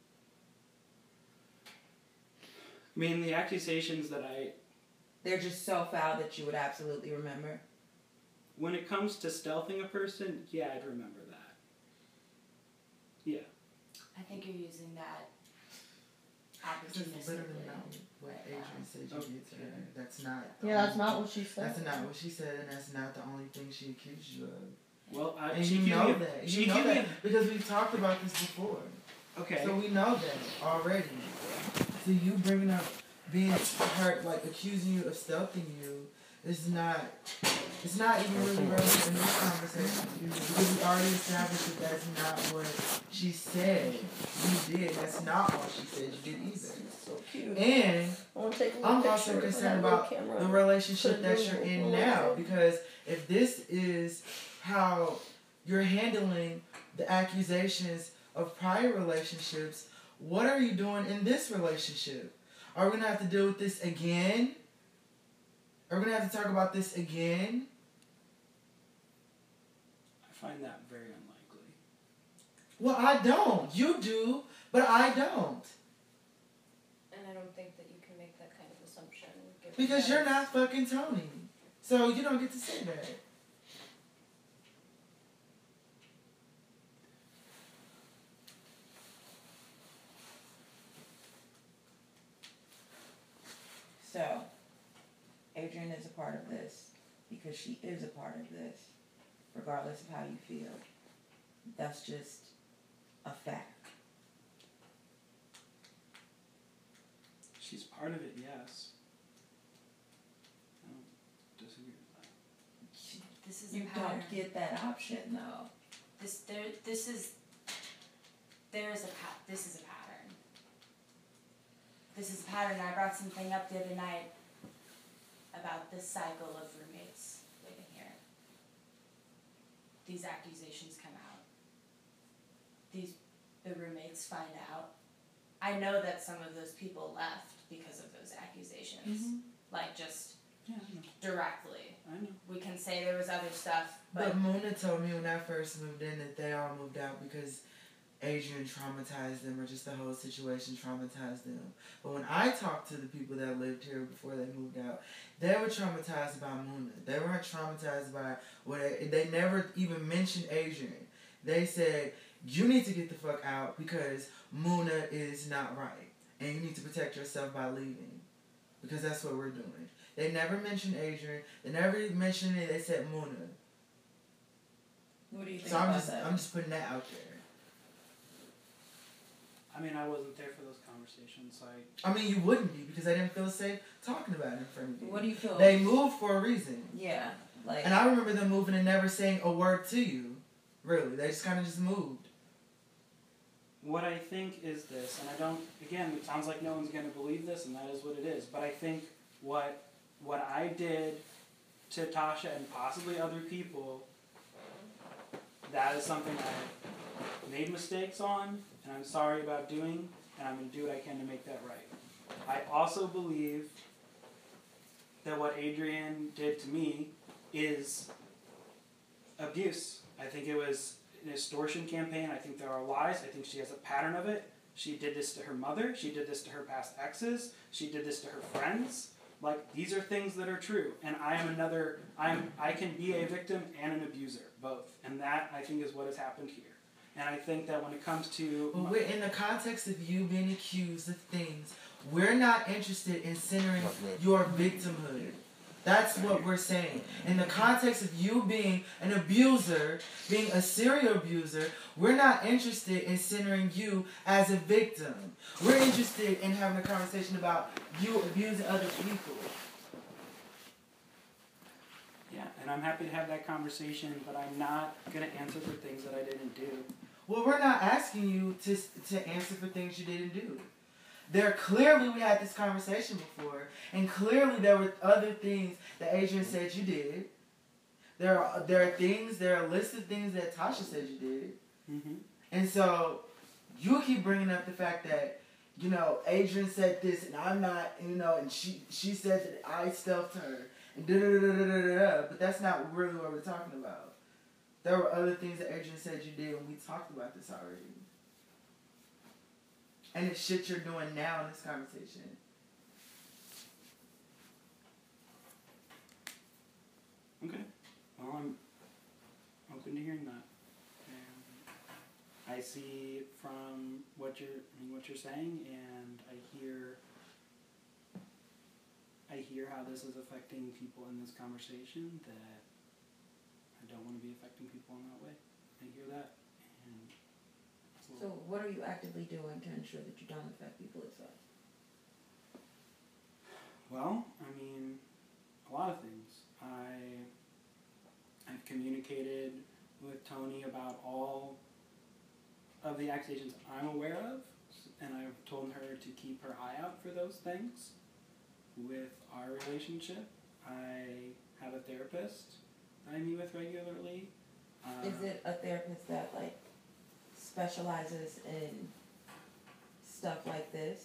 I mean, the accusations that I, They're just so foul that you would absolutely remember. when it comes to stealthing a person, yeah, I'd remember that. Yeah. I think you're using that That's literally opportunistically. not what right Adrian now. said you Oh, did to her. okay. That's not. the Yeah, that's only not thing- what she said. That's not what she said, and that's not the only thing she accused you of. Well, I, And she you gave know me a, that. She You know gave me that because we've talked about this before. a, okay. So we know that already. So you bringing up being hurt, like accusing you of stealthing you, is not. It's not even really relevant in this conversation because we already established that that's not what she said you did. That's not all she said you did either. So cute. And I want to take a little I'm picture also of concerned that little about camera. the relationship Put it that in you're the in little now, thing. because if this is how you're handling the accusations of prior relationships, what are you doing in this relationship? Are we gonna have to deal with this again? Are we gonna have to talk about this again? I find that very unlikely. Well, I don't. You do, but I don't. And I don't think that you can make that kind of assumption. given Because that you're it's- not fucking Tony. So you don't get to say that. So, Adrian is a part of this because she is a part of this, regardless of how you feel. That's just a fact. She's part of it, yes. I don't disagree with that. This is a You pattern. don't get that option though. This there. This is. There is a pat. This is a pattern. This is a pattern. I brought something up the other night about this cycle of roommates living here. These accusations come out. These the roommates find out. I know that some of those people left because of those accusations. Like just Yeah, I know. directly. I know. We can say there was other stuff, But but Muna told me when I first moved in that they all moved out because Adrian traumatized them, or just the whole situation traumatized them. But when I talked to the people that lived here before they moved out, they were traumatized by Muna. They weren't traumatized by what they never even mentioned Adrian. They said, you need to get the fuck out because Muna is not right. And you need to protect yourself by leaving. Because that's what we're doing. They never mentioned Adrian. They never mentioned it. They said Muna. What do you think So I'm about just that? I'm just putting that out there. I mean, I wasn't there for those conversations, so I... I mean, you wouldn't be because they didn't feel safe talking about it in front of you. What do you feel? They moved for a reason. Yeah, like. And I remember them moving and never saying a word to you. Really. They just kind of just moved. What I think is this, and I don't, again, it sounds like no one's going to believe this, and that is what it is, but I think what what I did to Tasha and possibly other people, that is something I made mistakes on, and I'm sorry about doing, and I'm going to do what I can to make that right. I also believe that what Adrian did to me is abuse. I think it was an extortion campaign. I think there are lies. I think she has a pattern of it. She did this to her mother. She did this to her past exes. She did this to her friends. Like, these are things that are true. And I am another, I'm, I can be a victim and an abuser, both. And that, I think, is what has happened here. And I think that when it comes to... But we're in the context of you being accused of things, we're not interested in centering your victimhood. That's what we're saying. In the context of you being an abuser, being a serial abuser, we're not interested in centering you as a victim. We're interested in having a conversation about you abusing other people. Yeah, and I'm happy to have that conversation, but I'm not going to answer for things that I didn't do. Well, we're not asking you to to answer for things you didn't do. There clearly we had this conversation before, and clearly there were other things that Adrian said you did. There are there are things, there are a list of things that Tasha said you did, Mm-hmm. and so you keep bringing up the fact that you know, Adrian said this and I'm not, you know, and she she said that I stealthed her and da da da da da da da. But that's not really what we're talking about. There were other things that Adrian said you did, and we talked about this already. And it's shit you're doing now in this conversation. Okay. Well, I'm open to hearing that. And I see from what you're I mean, what you're saying, and I hear I hear how this is affecting people in this conversation, that I don't want to be affecting people in that way. I hear that. And So what are you actively doing to ensure that you don't affect people as well? Well, I mean, a lot of things. I I've communicated with Tony about all of the accusations I'm aware of, and I've told her to keep her eye out for those things. With our relationship, I have a therapist that I meet with regularly. Uh, Is it a therapist that like specializes in stuff like this,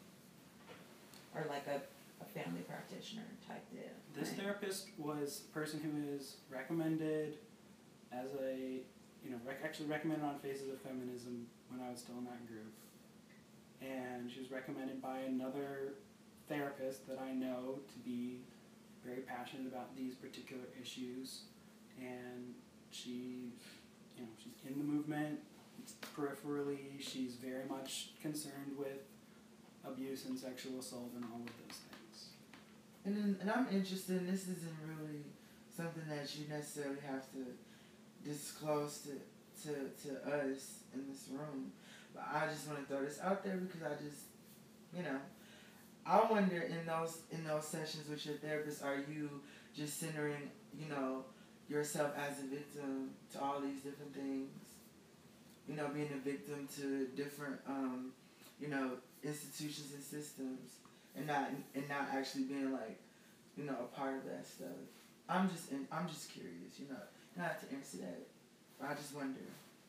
or like a, a family practitioner type deal? This Right. therapist was a person who is recommended as a, you know, rec- actually recommended on Faces of Feminism when I was still in that group. And she was recommended by another therapist that I know to be very passionate about these particular issues. And she, you know, she's in the movement peripherally. She's very much concerned with abuse and sexual assault and all of those things. And then, and I'm interested, and this isn't really something that you necessarily have to disclose to, to, to us in this room, but I just want to throw this out there because I just, you know, I wonder in those in those sessions with your therapist, are you just centering, you know, yourself as a victim to all these different things? You know, being a victim to different, um, you know, institutions and systems, and not and not actually being like, you know, a part of that stuff. I'm just in, I'm just curious, you know, not to answer that, but I just wonder.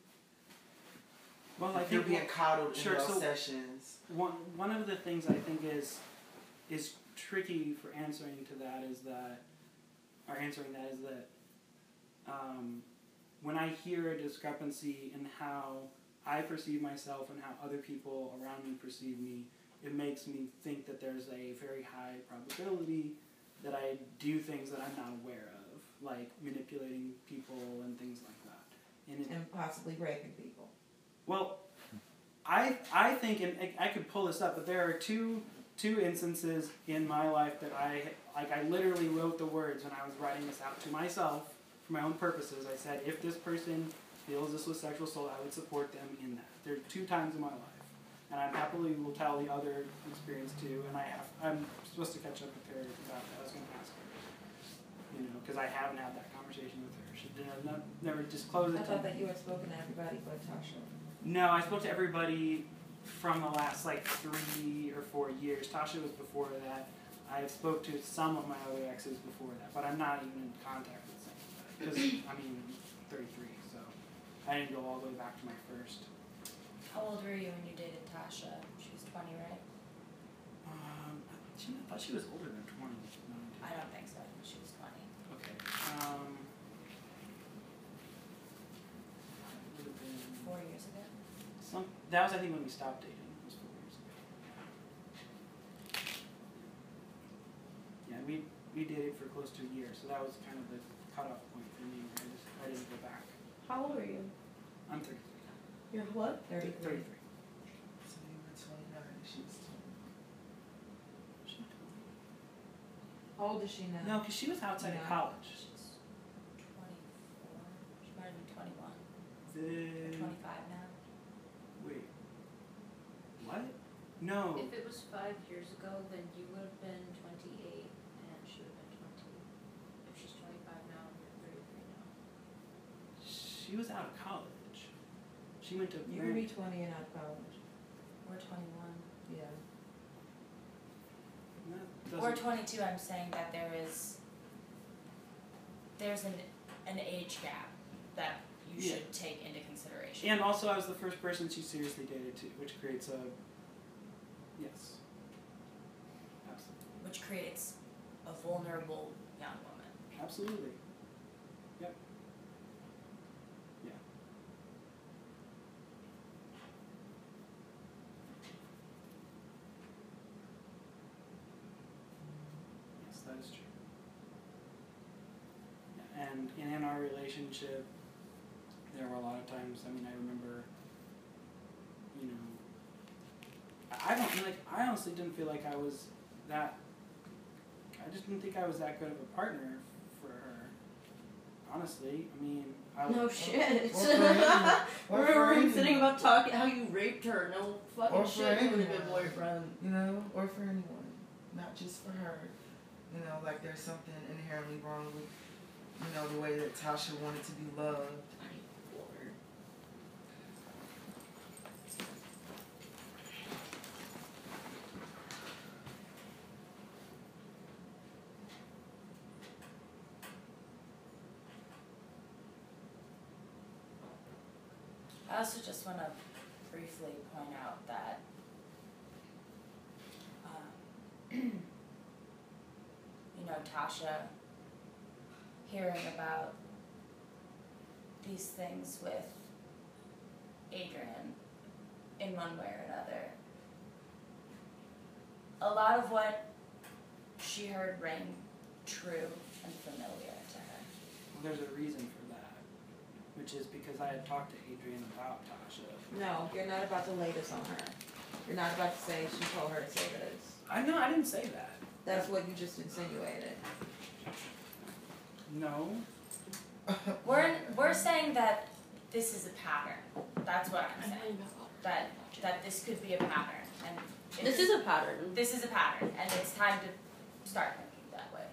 Well, I if you're think being coddled sure, in those so sessions. One one of the things I think is is tricky for answering to that is that, or answering that is that, um, when I hear a discrepancy in how I perceive myself and how other people around me perceive me, it makes me think that there's a very high probability that I do things that I'm not aware of, like manipulating people and things like that. And, it, And possibly raping people. well, I I think, and I could pull this up, but there are two two instances in my life that I like. I literally wrote the words when I was writing this out to myself for my own purposes. I said, if this person feels this was sexual assault, I would support them in that. There are two times in my life, and I happily will tell the other experience too. And I have I'm supposed to catch up with her about that. I was going to ask her, you know, because I haven't had that conversation with her. She did not, never disclosed it. I to thought me. that you had spoken to everybody but Tasha. No, I spoke to everybody from the last like three or four years. Tasha was before that. I spoke to some of my other exes before that, but I'm not even in contact with some of that. Because, I mean, I'm thirty-three, so I didn't go all the way back to my first. How old were you when you dated Tasha? She was twenty, right? Um, she, I thought she was older than twenty. I don't think so. I think she was twenty. Okay. Um, it would have been Four years ago? some, that was, I think, when we stopped dating. It was four years ago. Yeah, we we dated for close to a year, so that was kind of the cutoff point for me. I just I didn't go back. How old are you? I'm thirty-three. You're what? thirty-three. thirty-three. So you were twenty-nine and she was twenty. How old is she now? No, because she was outside of No. college. She's twenty-four. She might have been twenty-one. The twenty-five now. wait, what? No. If it was five years ago, then you would have been twenty-eight and she would have been twenty. If she's twenty-five now and you're thirty-three now. She was out of college. She went to. You would be twenty and out of college. Or twenty-one. Yeah. That Or doesn't- twenty-two, I'm saying that there is, there's an, an age gap that you Yeah. should take into consideration. And also, I was the first person she seriously dated too, which creates a Yes. Absolutely. which creates a vulnerable young woman. Absolutely. Yep. Yeah. Yes, that is true. And in our relationship, there were a lot of times, I mean, I remember, you know, I I don't, like, I honestly didn't feel like I was that, I just didn't think I was that good of a partner for her. Honestly, I mean, I No was, shit. Or for anyone. Or We're, for we're anyone. sitting about talking how you raped her. No fucking Or for shit. You would have been anyone. boyfriend. You know, or for anyone, not just for her. You know, like there's something inherently wrong with, you know, the way that Tasha wanted to be loved. I also just want to briefly point out that um, you know, Tasha hearing about these things with Adrian in one way or another. A lot of what she heard rang true and familiar to her. well, there's a reason for that, which is because I had talked to Adrian about Tasha. No, you're not about to lay this on her. You're not about to say she told her to say this. I know, I didn't say that. That's what you just insinuated. No. We're we're saying that this is a pattern. That's what I'm saying. That that this could be a pattern, and This is a pattern. this is a pattern, and it's time to start thinking that way.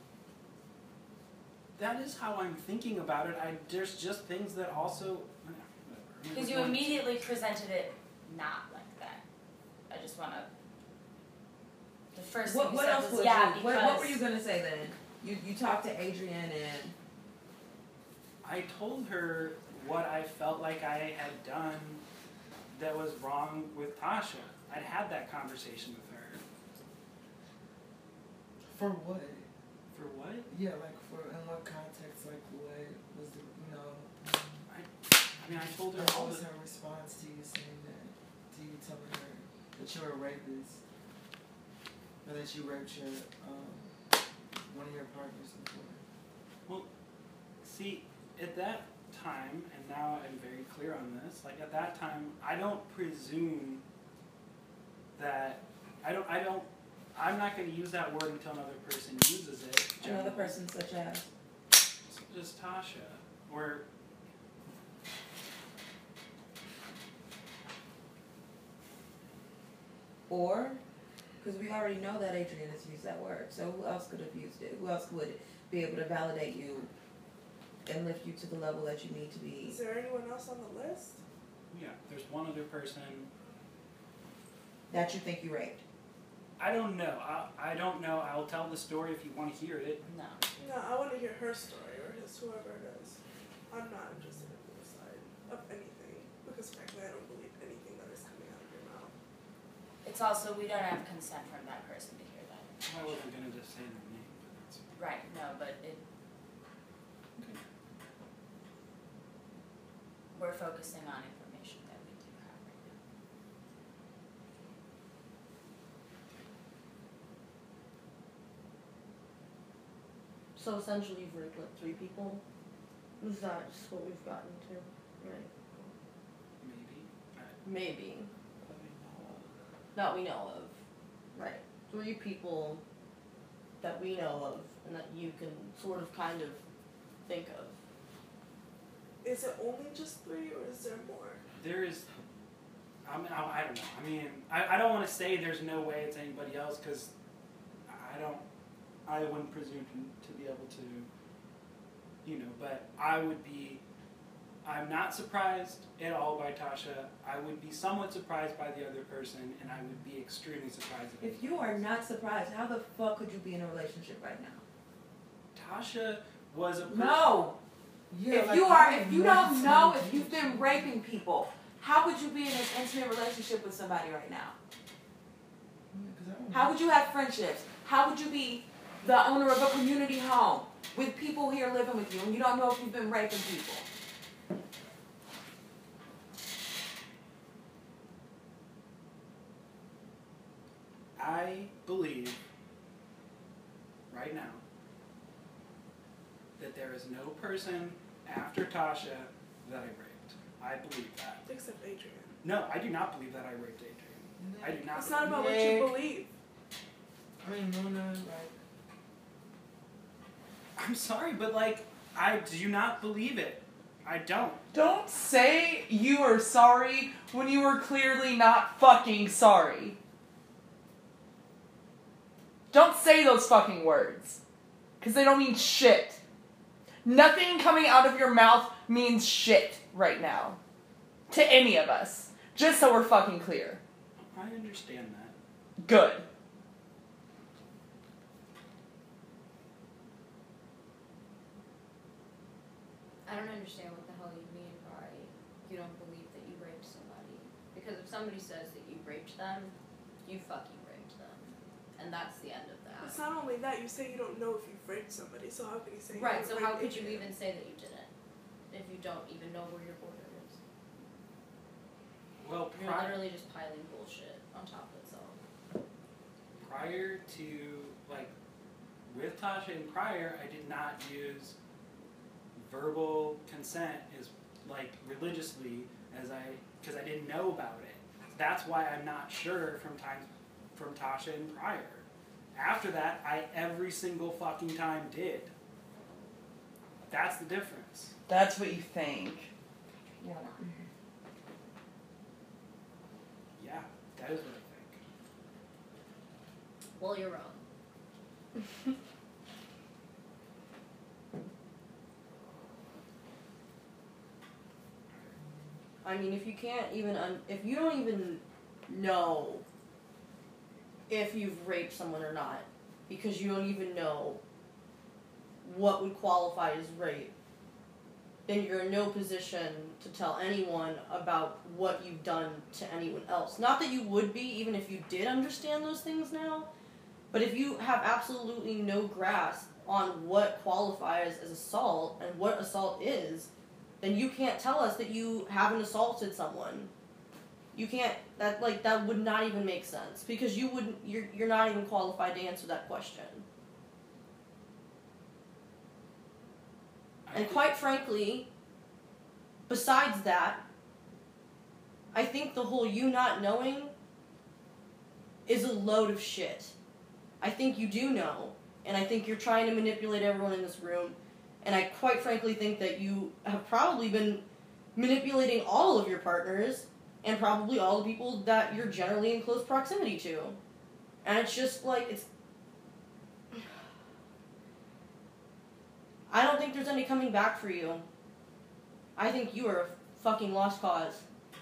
That is how I'm thinking about it. I there's just things that also. Because you immediately presented it not like that. I just want to. The first What, thing you what said else was was yeah, you, because what, what were you gonna say then? You you talked to Adrian and I told her what I felt like I had done that was wrong with Tasha. I'd had that conversation with her. For what? For what? Yeah, like for in what context? Like what was the you know? I mean, I told her Like, all what was the. her response to you saying that? To you telling her that you're a rapist, or that you raped your um one of your partners before? Well, see, at that time, and now I'm very clear on this. Like at that time, I don't presume that I don't. I don't. I'm not going to use that word until another person uses it. another generally. person such as. So just Tasha, or Or, because we already know that Adrian has used that word, so who else could have used it? Who else would be able to validate you and lift you to the level that you need to be? Is there anyone else on the list? yeah, there's one other person. That you think you raped? I don't know. I I don't know. I'll tell the story if you want to hear it. no. No, I want to hear her story or his, whoever it is. I'm not interested in the side of anything because frankly, I don't believe anything that is coming out of your mouth. It's also we don't have consent from that person to hear that. I wasn't going to just say their name, but that's Right. No, but it. okay. We're focusing on information that we do have right now. So essentially, you've raped like three people. Is that just what we've gotten to, right? Maybe. I, Maybe I don't know. that we know of, right? Three people that we know of, and that you can sort of, kind of, think of. Is it only just three or is there more? There is. I mean, I, I don't know. I mean, I, I don't want to say there's no way it's anybody else because I don't. I wouldn't presume to, to be able to. You know, but I would be. I'm not surprised at all by Tasha. I would be somewhat surprised by the other person, and I would be extremely surprised if. If you are not surprised, how the fuck could you be in a relationship right now? Tasha was a person. No! Yeah, if like, you I are, don't if you know don't if know it's if you've been raping people, how could you be in an intimate relationship with somebody right now? How would you have friendships? How would you be the owner of a community home with people here living with you and you don't know if you've been raping people? I believe right now that there is no person after Tasha that I raped. I believe that. Except Adrian. No, I do not believe that I raped Adrian. I do not. It's not about Nick. what you believe. I mean, Luna, like, I'm sorry, but like, I do not believe it. I don't. Don't say you are sorry when you are clearly not fucking sorry. Don't say those fucking words. Because they don't mean shit. Nothing coming out of your mouth means shit right now. To any of us. Just so we're fucking clear. I understand that. Good. I don't understand what the hell you mean by you don't believe that you raped somebody. Because if somebody says that you raped them, you fucking raped them. And that's the end of that. It's not only that, you say you don't know if you've raped somebody, so how can you say you Right, haven't so how raped could you Adrian? even say that you didn't? If you don't even know where your border is. Well, You're prior, literally just piling bullshit on top of itself. prior to, like, with Tasha and prior, I did not use verbal consent as, like, religiously as I, because I didn't know about it. That's why I'm not sure from times, from Tasha and prior. After that, I every single fucking time did. That's the difference. That's what you think. Yeah, that is what I think. Well, you're wrong. I mean, if you can't even, un- if you don't even know if you've raped someone or not, because you don't even know what would qualify as rape, then you're in no position to tell anyone about what you've done to anyone else. Not that you would be, even if you did understand those things now, but if you have absolutely no grasp on what qualifies as assault and what assault is, then you can't tell us that you haven't assaulted someone. You can't, that, like, that would not even make sense, because you wouldn't, you're, you're not even qualified to answer that question. And quite frankly, besides that, I think the whole you not knowing is a load of shit. I think you do know, and I think you're trying to manipulate everyone in this room, and I quite frankly think that you have probably been manipulating all of your partners, and probably all the people that you're generally in close proximity to. And it's just like, it's... I don't think there's any coming back for you. I think you are a fucking lost cause.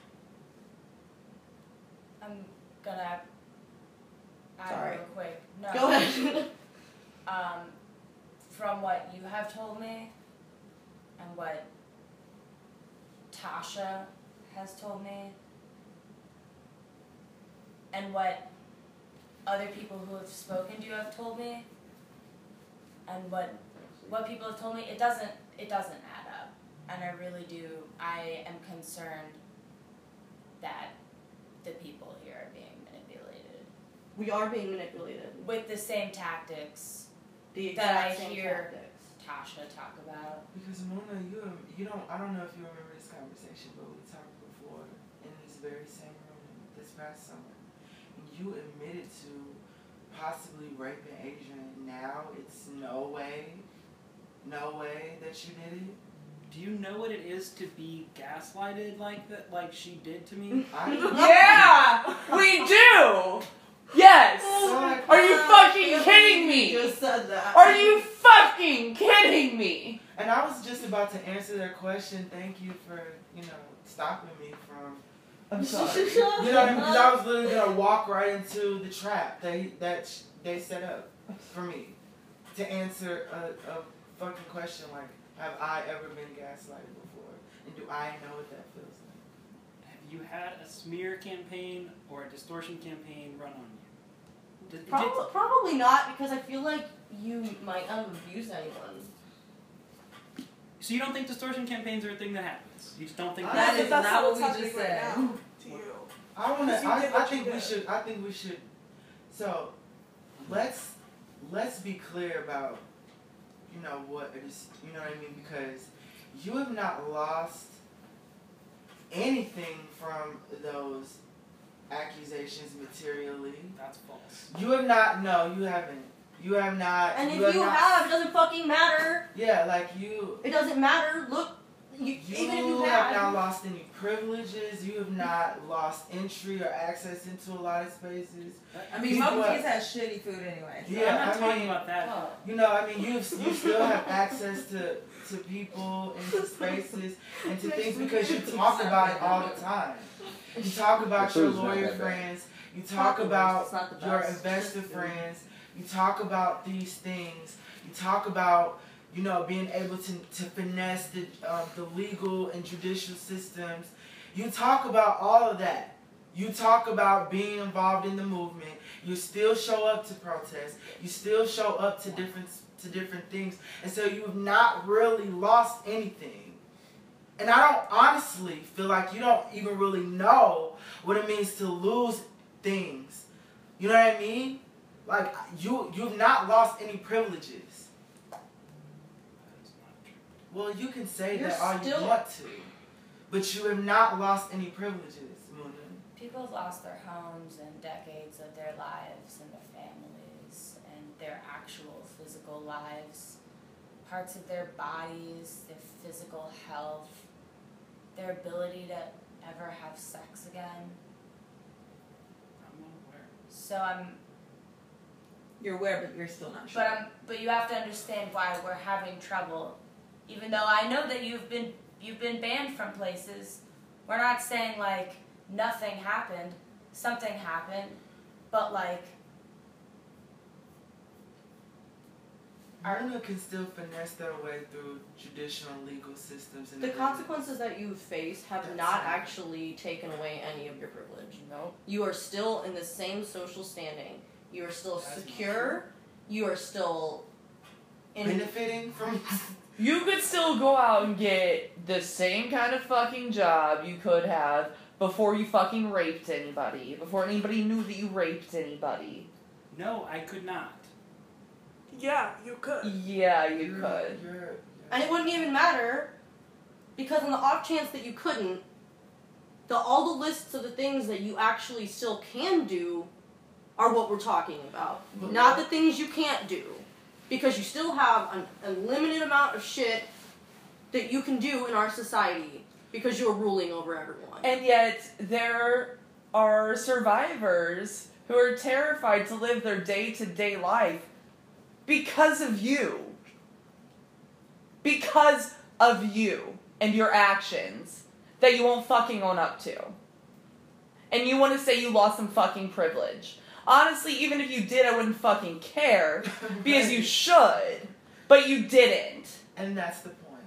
I'm gonna add Sorry. real quick. No. Go ahead. Um, from what you have told me and what Tasha has told me and what other people who have spoken to you have told me and what what people have told me, it doesn't it doesn't add up. And I really do, I am concerned that the people here are being manipulated. We are being manipulated. With the same tactics The that I exact same hear tactics. Tasha talk about. because Mona, you you don't I don't know if you remember this conversation, but we talked before in this very same room this past summer, and you admitted to possibly raping Adrian. Now it's no way, no way that you did it. Do you know what it is to be gaslighted like that, like she did to me? I Yeah! We do! Yes! Oh Are you fucking kidding me? You just said that. Are you fucking kidding me? And I was just about to answer their question. Thank you for, you know, stopping me from. I'm sorry. You know what I mean? Because I was literally gonna walk right into the trap they that sh- they set up for me to answer a, a fucking question like, have I ever been gaslighted before, and do I know what that feels like? Have you had a smear campaign or a distortion campaign run on you? Did- did- Probably, probably not, because I feel like you might not have abused anyone. So you don't think distortion campaigns are a thing that happens? You just don't think I- that? That is that's not what what's we just happening right said. now to you. I wanna. Because you I, did I what you think we did. should. I think we should. So, let's let's be clear about, you know, what it is. You know what I mean? Because you have not lost anything from those accusations materially. That's false. You have not. No, you haven't. You have not. And you if you not, have, it doesn't fucking matter. Yeah, like you. It doesn't matter. Look, you, You even if you have had. not lost any privileges. You have not lost entry or access into a lot of spaces. I mean, You most what? kids have shitty food anyway. So. Yeah, I'm not I talking mean- about that. Oh. You know, I mean, you you still have access to to people and to spaces and to things because you talk about it all the time. You talk about The your food's not lawyer that bad. friends. You talk about It's not the your best. investor friends. You talk about these things. You talk about, you know, being able to, to finesse the um, the legal and judicial systems. You talk about all of that. You talk about being involved in the movement. You still show up to protest. You still show up to different to different things. And so you have not really lost anything. And I don't honestly feel like you don't even really know what it means to lose things. You know what I mean? Like, you, you've not lost any privileges. Well, you can say You're that all still- you want to. But you have not lost any privileges, Muna. People have lost their homes and decades of their lives and their families and their actual physical lives, parts of their bodies, their physical health, their ability to ever have sex again. I'm not aware. So I'm, You're aware, but you're still not sure. but I'm, but you have to understand why we're having trouble. Even though I know that you've been you've been banned from places, we're not saying like nothing happened, something happened, but like Muna can still finesse their way through judicial and legal systems. And The everything. consequences that you face have That's not right. actually taken away any of your privilege. nope. You are still in the same social standing. You are still That's not secure. You are still in. Benefiting from. You could still go out and get the same kind of fucking job you could have before you fucking raped anybody, before anybody knew that you raped anybody. No, I could not. Yeah, you could. Yeah, you You're- could. You're, And it wouldn't even matter, because on the off chance that you couldn't, the all the lists of the things that you actually still can do are what we're talking about. But Not what- the things you can't do. Because you still have an unlimited amount of shit that you can do in our society because you're ruling over everyone. And yet, there are survivors who are terrified to live their day to day life because of you. Because of you and your actions that you won't fucking own up to. And you want to say you lost some fucking privilege. Honestly, even if you did, I wouldn't fucking care because you should, but you didn't. And that's the point.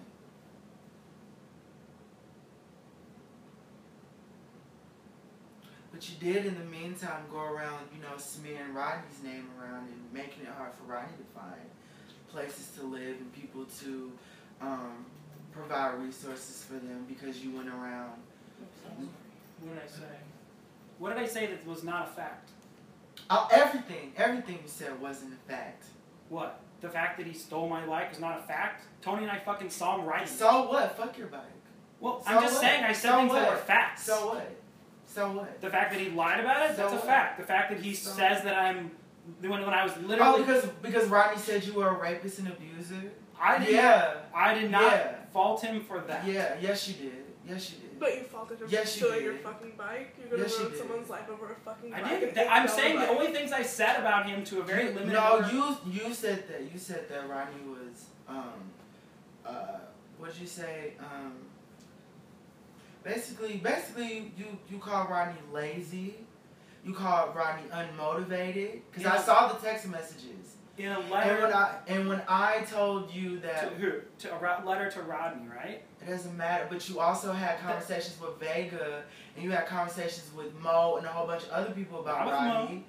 But you did, in the meantime, go around, you know, smearing Rodney's name around and making it hard for Rodney to find places to live and people to um, provide resources for them because you went around. What did I say? What did I say that was not a fact? Oh, everything, everything you said wasn't a fact. What? The fact that he stole my bike is not a fact? Tony and I fucking saw him riding. So what? Fuck your bike. Well, So I'm just what? saying I said So things that what? were facts. So what? So what? The fact that he lied about it, So that's a what? fact. The fact that he So says that I'm when when I was Oh, literally because because Rodney said you were a rapist and abuser. I did Yeah. I did not Yeah. fault him for that. Yeah. Yes, you did. Yes, you did. But you faulted him Yes, for you stealing your did. fucking bike. You're gonna Yes, you ruin did. someone's life over a fucking I bike. did. and Th- I'm eighty saying the dollar only bike. things I said about him to a very You- limited No, number- you you said that. You said that Rodney was um uh what'd you say um basically basically you you called Rodney lazy. You called Rodney unmotivated because I Yeah. saw the text messages. in a And letter when I and when I told you to that who? To a ro- letter to Rodney, right? it doesn't matter, but you also had conversations with Vega and you had conversations with Mo and a whole bunch of other people about Not with Mo. Rodney.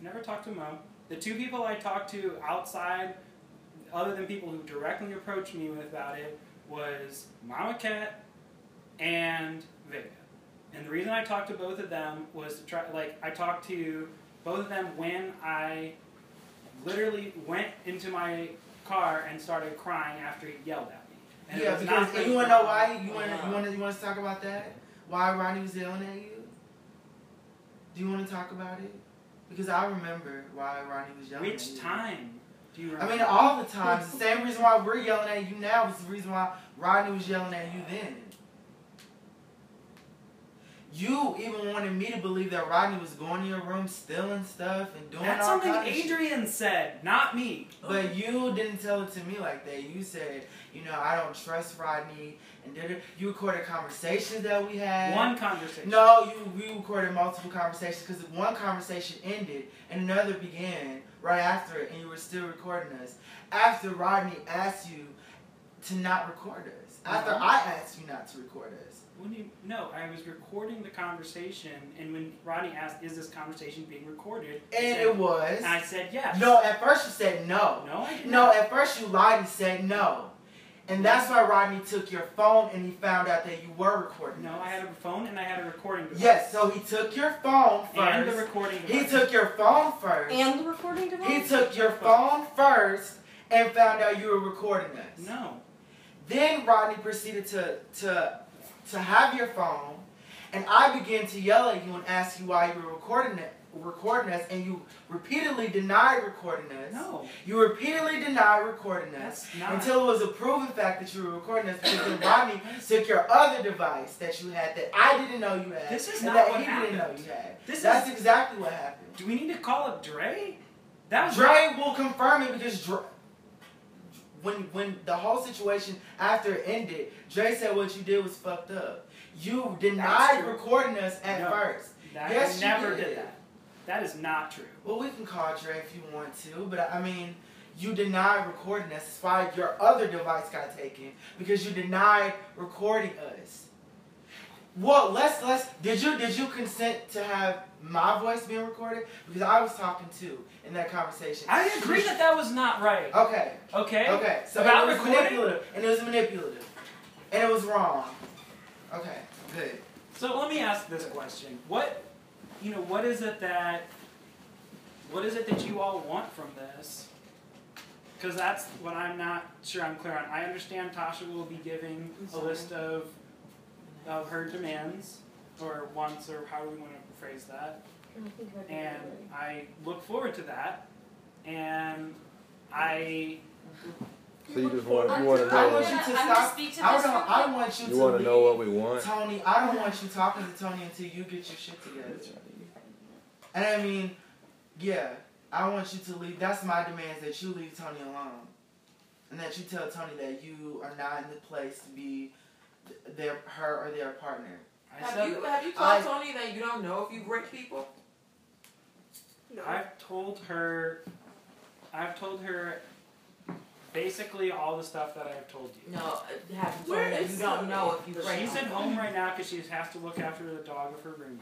Never talked to Mo. The two people I talked to outside, other than people who directly approached me about it, was Mama Cat and Vega. And the reason I talked to both of them was to try, like, I talked to both of them when I literally went into my car and started crying after he yelled at me. And it Yeah, was because not and you want to know why? You Wow. want to you want to you want to talk about that? Why Rodney was yelling at you? Do you want to talk about it? Because I remember why Rodney was yelling at Which you. time do you I remember? mean, all the times. The same reason why we're yelling at you now was the reason why Rodney was yelling at you then. You even wanted me to believe that Rodney was going to your room, stealing stuff, and doing That's all something kinds of shit. Adrian said, not me. But you didn't tell it to me like that. You said, you know, I don't trust Rodney, and did it. You recorded conversations that we had. One conversation. No, you we recorded multiple conversations because one conversation ended and another began right after it, and you were still recording us. After Rodney asked you to not record us. After No. I asked you not to record us. When you, no, I was recording the conversation, and when Rodney asked, "Is this conversation being recorded?" I And said- it was. And I said yes. No, at first you said no. No, I didn't. No, at first you lied and said no. And that's why Rodney took your phone and he found out that you were recording. No, us. I had a phone and I had a recording device. Yes, so he took your phone first. And the recording He device. took your phone first. And the recording He device? took your phone first and found out you were recording us. No. Then Rodney proceeded to to to have your phone, and I began to yell at you and ask you why you were recording it, recording us, and you repeatedly denied recording us. No. You repeatedly denied recording us That's not. until it was a proven fact that you were recording us because then Rodney took your other device that you had that I didn't know you had. This is and not that what he didn't know happened. you had. This That's is- exactly what happened. Do we need to call up Dre? That was Dre will confirm it because Dre, when when the whole situation after it ended, Dre said what you did was fucked up. You denied true. recording us at No. first. That, Yes, I you never did. did that. That is not true. Well, we can call Dre if you want to, but I mean, you denied recording us. That's why your other device got taken because you denied recording us. Well, let's let's. Did you did you consent to have my voice being recorded? Because I was talking too in that conversation. I agree that that was not right. Okay. Okay? Okay. So About it was recording? manipulative, and it was manipulative, and it was wrong. Okay. Good. So let me ask this question. What, you know, what is it that, what is it that you all want from this? Because that's what I'm not sure I'm clear on. I understand Tasha will be giving a list of, of her demands, or wants, or how we want to phrase that. And I look forward to that. And I, So you just want you I'm want to gonna- I know want I'm you what, to gonna stop. speak to I this don't. real I quick. want you to. you want to leave. know what we want. Tony, I don't want you talking to Tony until you get your shit together. And I mean, yeah, I want you to leave. That's my demand, that you leave Tony alone. And that you tell Tony that you are not in the place to be th- their, her or their partner. I Have said, you have you told I- Tony that you don't know if you break people? No. I've told her, I've told her basically all the stuff that I've told you. No, uh, have you told Where him that is you don't Tony? know if you break She's at people? home right now because she has to look after the dog of her roommate.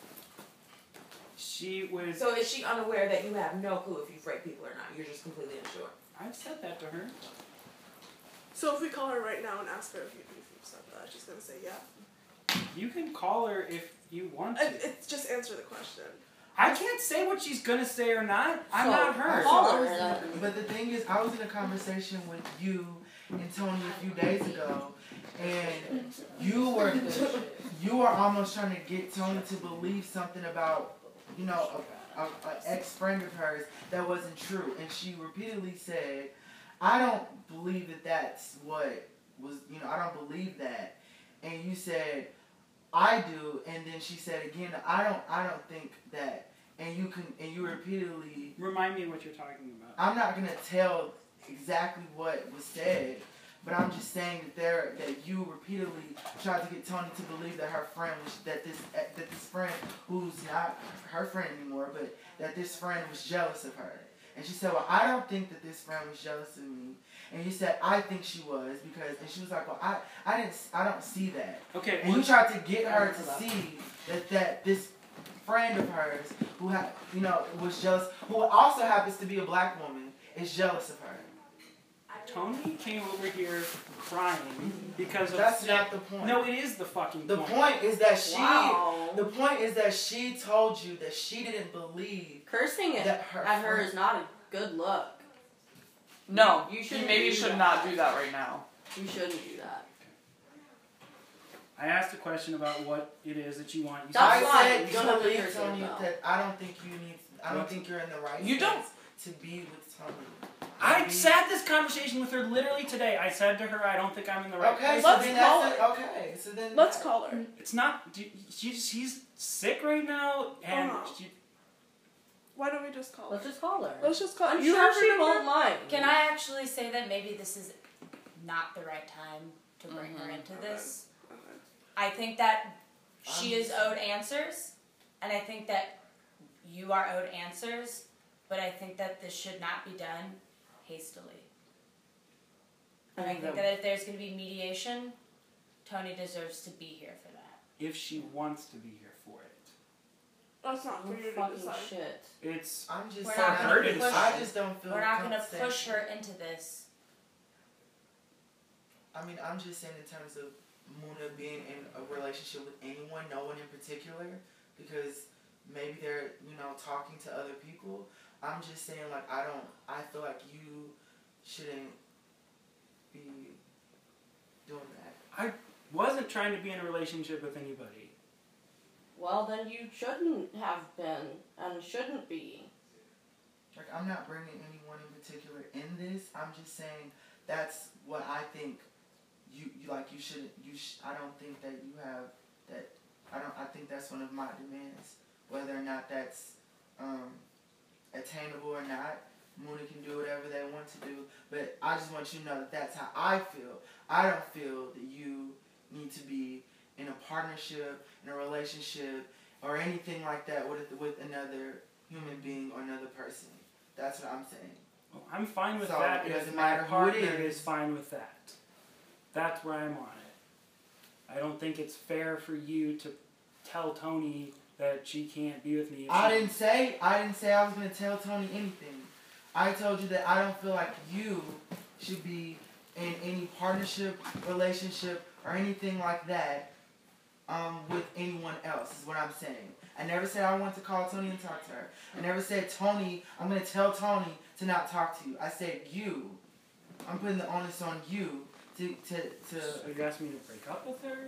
She was. So is she unaware that you have no clue if you break people or not? You're just completely unsure. I've said that to her. So if we call her right now and ask her if you if you said that, she's gonna say yeah. You can call her if you want to. It, it's just answer the question. I can't say what she's gonna say or not. I'm So, not her. call I her. was- But the thing is, I was in a conversation with you and Tony a few days ago, and you were you were almost trying to get Tony to believe something about, you know, a, a, a ex friend of hers that wasn't true, and she repeatedly said, "I don't believe that that's what was, you know, I don't believe that," and you said, "I do," and then she said again, "I don't, I don't think that," and you can, and you repeatedly. Remind me what you're talking about. I'm not gonna tell exactly what was said, but I'm just saying that there that you repeatedly tried to get Tony to believe that her friend was that this that this friend who's not her friend anymore, but that this friend was jealous of her. And she said, "Well, I don't think that this friend was jealous of me." And you said, "I think she was because," and she was like, "Well, I I didn't I don't see that." Okay. And you tried to get her to see that that this friend of hers who had, you know, was jealous, who also happens to be a black woman, is jealous of her. Tony came over here crying because of That's not the point. No, it is the fucking The point. point is that she. Wow. The point is that she told you that she didn't believe Cursing at that her. her friend- is not a good look. No, You you shouldn't maybe do should that. not do that right now. You shouldn't do that. I asked a question about what it is that you want. You That's I said, why said you you don't have to believe curse Tony her, though. that I don't think you need. I don't What? think you're in the right. You don't- space to be with Tony. I Be- just had this conversation with her literally today. I said to her, I don't think I'm in the right Okay, place. so Let's then call that's it. Okay, so then. Let's call her. It's not. do- She's she's sick right now, and Uh-huh. she, Why don't we just call her? Let's just call her. Let's just call her. I'm You sure have she her won't number? mind. Can I actually say that maybe this is not the right time to bring her into this? Okay. I think that she I'm is just- owed answers, and I think that you are owed answers, but I think that this should not be done hastily. And I think that if there's going to be mediation, Tony deserves to be here for that. if she wants to be here for it, That's not for Oh, you to fucking decide. shit. it's I'm just We're saying. not gonna I, push- I just don't feel. We're not going to comfortable. push her into this. I mean, I'm just saying in terms of Muna being in a relationship with anyone, no one in particular, because maybe they're, you know, talking to other people. I'm just saying, like, I don't, I feel like you shouldn't be doing that. wasn't trying to be in a relationship with anybody. Well, then you shouldn't have been and shouldn't be. Like, I'm not bringing anyone in particular in this. I'm just saying that's what I think you, you like, you shouldn't, you sh- I don't think that you have that, I don't, I think that's one of my demands. Whether or not that's um, attainable or not, Muna can do whatever they want to do. But I just want you to know that that's how I feel. I don't feel that you need to be in a partnership, in a relationship, or anything like that with with another human being or another person. That's what I'm saying. Well, I'm fine with So, that it if doesn't my matter who it partner is. is fine with that. That's where I'm on it. I don't think it's fair for you to tell Tony that she can't be with me. if I she- didn't say I didn't say I was gonna tell Tony anything. I told you that I don't feel like you should be in any partnership, relationship, or anything like that um, with anyone else. Is what I'm saying. I never said I want to call Tony and talk to her. I never said Tony. I'm gonna tell Tony to not talk to you. I said you. I'm putting the onus on you to to to. So you asked me to break up with her?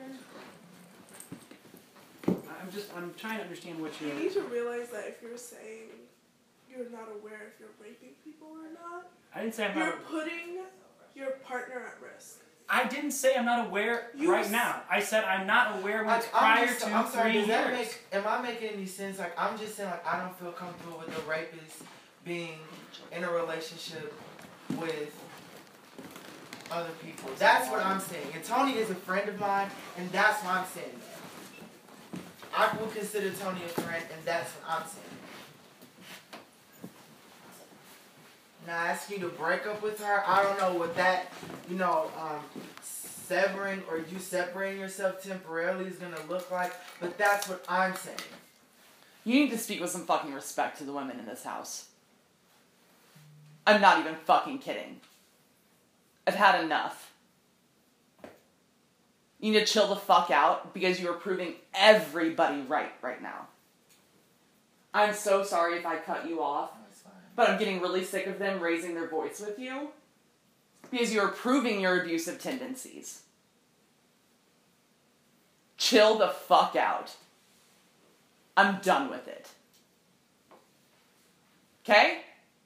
I'm just, I'm trying to understand what You you're... need to realize that if you're saying you're not aware if you're raping people or not, I didn't say I'm you're not... putting your partner at risk. I didn't say I'm not aware You right s- now. I said I'm not aware when it's Like, I'm prior just- to I'm sorry, three does that years. make, am I making any sense? Like, I'm just saying, like, I don't feel comfortable with a rapist being in a relationship with other people. That's what I'm saying. And Tony is a friend of mine, and that's why I'm saying that. I will consider Tony a friend, and that's what I'm saying. Now, asking you to break up with her, I don't know what that, you know, um, severing or you separating yourself temporarily is going to look like, but that's what I'm saying. You need to speak with some fucking respect to the women in this house. I'm not even fucking kidding. I've had enough. You need to chill the fuck out because you are proving everybody right right now. I'm so sorry if I cut you off, That's fine. but I'm getting really sick of them raising their voice with you because you are proving your abusive tendencies. Chill the fuck out. I'm done with it. Okay?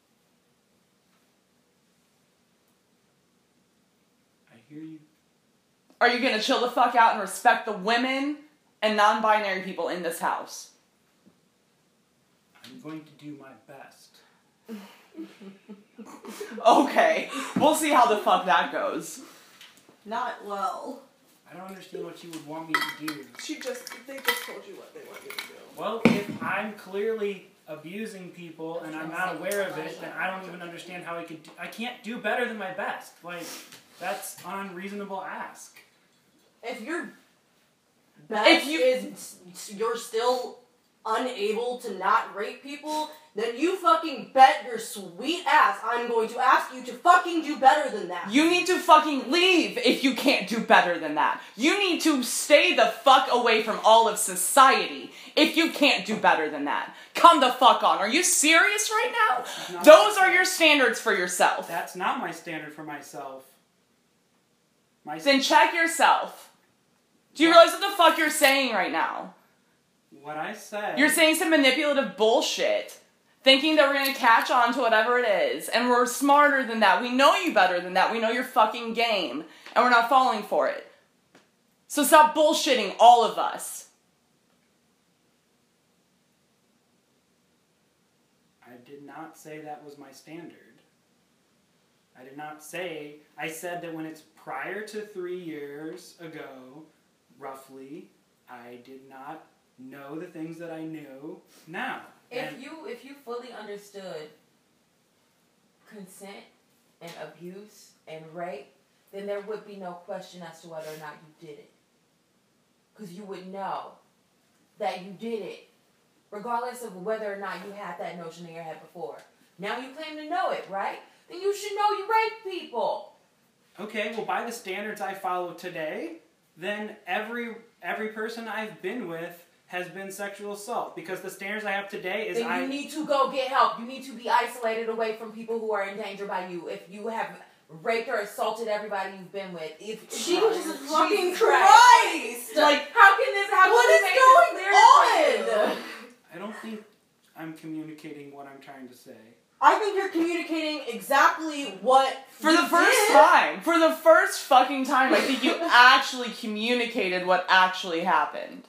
I hear you. Are you gonna chill the fuck out and respect the women and non-binary people in this house? I'm going to do my best. Okay, we'll see how the fuck that goes. Not well. I don't understand what you would want me to do. She just, they just told you what they want you to do. Well, if I'm clearly abusing people and I'm not aware of it, then I don't even understand how I could do, I can't do better than my best. Like, that's an unreasonable ask. If your best If you- is you're still unable to not rape people, then you fucking bet your sweet ass I'm going to ask you to fucking do better than that. You need to fucking leave if you can't do better than that. You need to stay the fuck away from all of society if you can't do better than that. Come the fuck on. Are you serious right now? Not Those my are your standards for yourself. That's not my standard for myself. My Then check yourself. Do you realize what the fuck you're saying right now? What I said. You're saying some manipulative bullshit. Thinking that we're gonna catch on to whatever it is. And we're smarter than that. We know you better than that. We know your fucking game. And we're not falling for it. So stop bullshitting all of us. I did not say that was my standard. I did not say, I said that when it's prior to three years ago, roughly, I did not know the things that I knew now. If And you if you fully understood consent and abuse and rape, then there would be no question as to whether or not you did it. Because you would know that you did it, regardless of whether or not you had that notion in your head before. Now you claim to know it, right? Then you should know you rape people. Okay, well, by the standards I follow today, then every every person I've been with has been sexual assault, because the standards I have today is Then you I need to go get help. You need to be isolated away from people who are in danger by you. If you have raped or assaulted everybody you've been with, if Jesus Jesus fucking Christ. Christ! Like, How can this? How What can is we make going this clear to on? you? I don't think I'm communicating what I'm trying to say. I think you're communicating exactly what For you the first did. time, for the first fucking time, I think you actually communicated what actually happened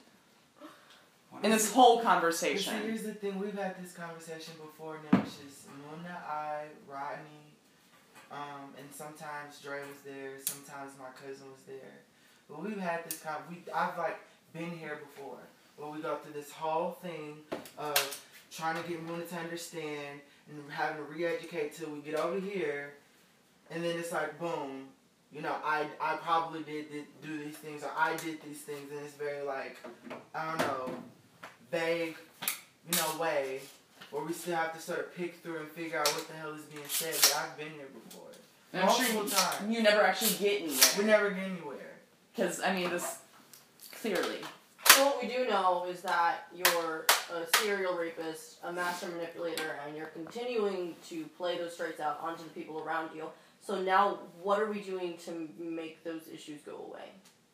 What in is this whole But see, conversation. here's the thing. We've had this conversation before. Nemesis, Mona, I, Rodney, um, and sometimes Dre was there. Sometimes my cousin was there. But we've had this con. We I've like been here before, where we go through this whole thing of trying to get Mona to understand and having to re-educate till we get over here, and then it's like boom. You know, I I probably did, did do these things, or I did these things, and it's very like, I don't know, vague, you know, way, where we still have to sort of pick through and figure out what the hell is being said, but I've been here before. And I'm sure Multiple times. you, you never actually get We anywhere. never get anywhere. Because, I mean, this, clearly. So what we do know is that you're a serial rapist, a master manipulator, and you're continuing to play those traits out onto the people around you. So now, what are we doing to make those issues go away?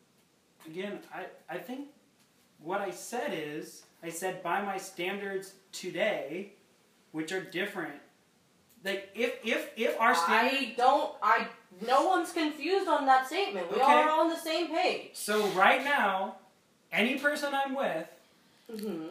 Again, I, I think what I said is, I said by my standards today, which are different. Like, if, if, if our standards... I don't, I, no one's confused on that statement. We Okay. all are on the same page. So right now, any person I'm with, Mm-hmm.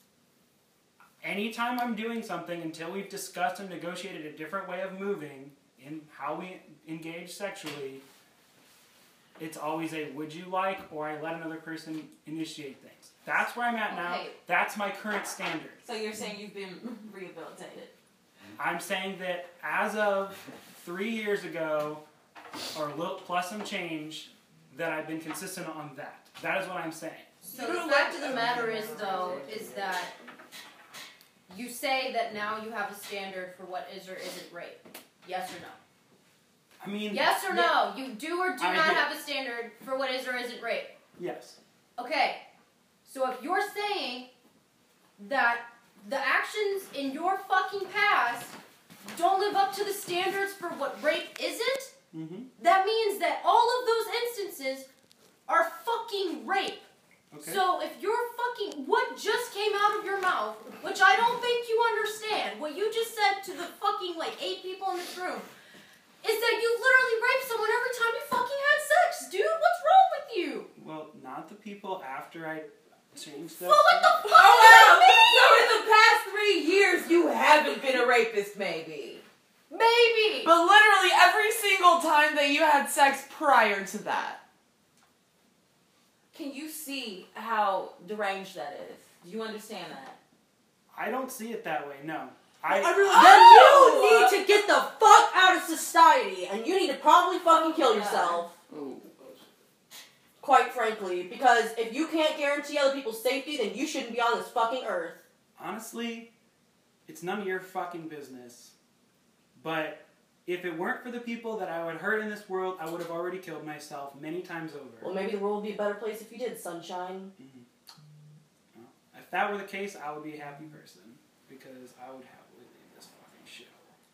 anytime I'm doing something until we've discussed and negotiated a different way of moving in how we engage sexually, it's always a would you like, or I let another person initiate things. That's where I'm at now. Okay. That's my current standard. So you're saying you've been rehabilitated? I'm saying that as of three years ago, or a little plus some change, that I've been consistent on that. That is what I'm saying. So the fact of the matter is, though, is that you say that now you have a standard for what is or isn't rape. Yes or no? I mean... Yes or no? You do or do I not do. have a standard for what is or isn't rape. Yes. Okay, so if you're saying that the actions in your fucking past don't live up to the standards for what rape isn't, Mm-hmm. that means that all of those instances are fucking rape. Okay. So if you're fucking, what just came out of your mouth, which I don't think you understand, what you just said to the fucking like eight people in this room, is that you literally raped someone every time you fucking had sex, dude. What's wrong with you? Well, not the people after I changed So that. what the fuck Oh does that wow! mean? So in the past three years, you haven't been a rapist, maybe. Maybe. But literally every single time that you had sex prior to that. Can you see how deranged that is? Do you understand that? I don't see it that way, no. I, Then you need to get the fuck out of society, and you need to probably fucking kill yourself. quite frankly, because if you can't guarantee other people's safety, then you shouldn't be on this fucking earth. Honestly, it's none of your fucking business. But if it weren't for the people that I would hurt in this world, I would have already killed myself many times over. Well, maybe the world would be a better place if you did, sunshine. Mm-hmm. Well, if that were the case, I would be a happy person. Because I would happily leave this fucking shit.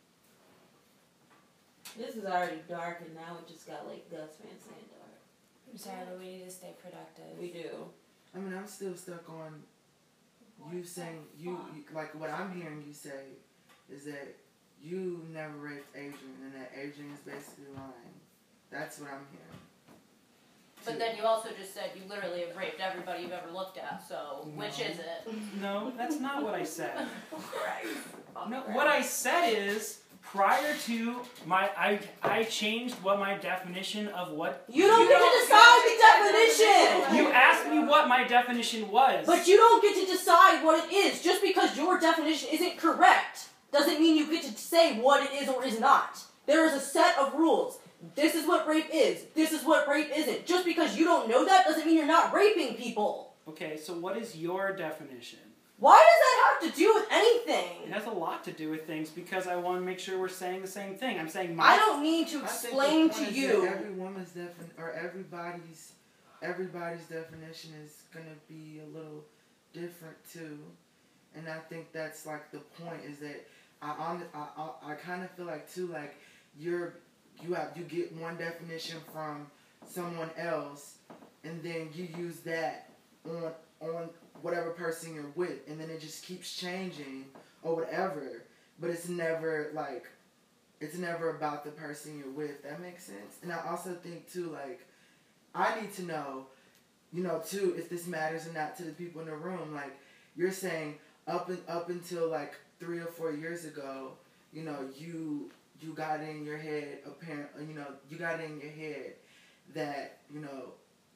This is already dark, and now it just got like Gus Van Sant dark. I'm sorry, but we need to stay productive. We do. I mean, I'm still stuck on you saying, you, you like what I'm hearing you say is that you never raped Adrian and that Adrian is basically lying. That's what I'm hearing. But then you also just said you literally have raped everybody you've ever looked at, so No. which is it? No, that's not what I said. Christ. No, what I said is, prior to my, I, I changed what my definition of what... You don't get to decide the definition! You asked me what my definition was. But you don't get to decide what it is. Just because your definition isn't correct doesn't mean you get to say what it is or is not. There is a set of rules. This is what rape is. This is what rape isn't. Just because you don't know that doesn't mean you're not raping people. Okay, so what is your definition? Why does that have to do with anything? It has a lot to do with things because I want to make sure we're saying the same thing. I'm saying my... I don't need to I think explain the point to is you. that every woman's defin or everybody's everybody's definition is gonna be a little different too, and I think that's like the point is that I on I I, I kind of feel like too like you're you have you get one definition from someone else, and then you use that on on whatever person you're with, and then it just keeps changing or whatever, but it's never like, it's never about the person you're with. That makes sense? And I also think too, like, I need to know, you know, too, if this matters or not to the people in the room. Like, you're saying up and up until like three or four years ago, you know, you you got in your head, apparently, you know, you got in your head that, you know,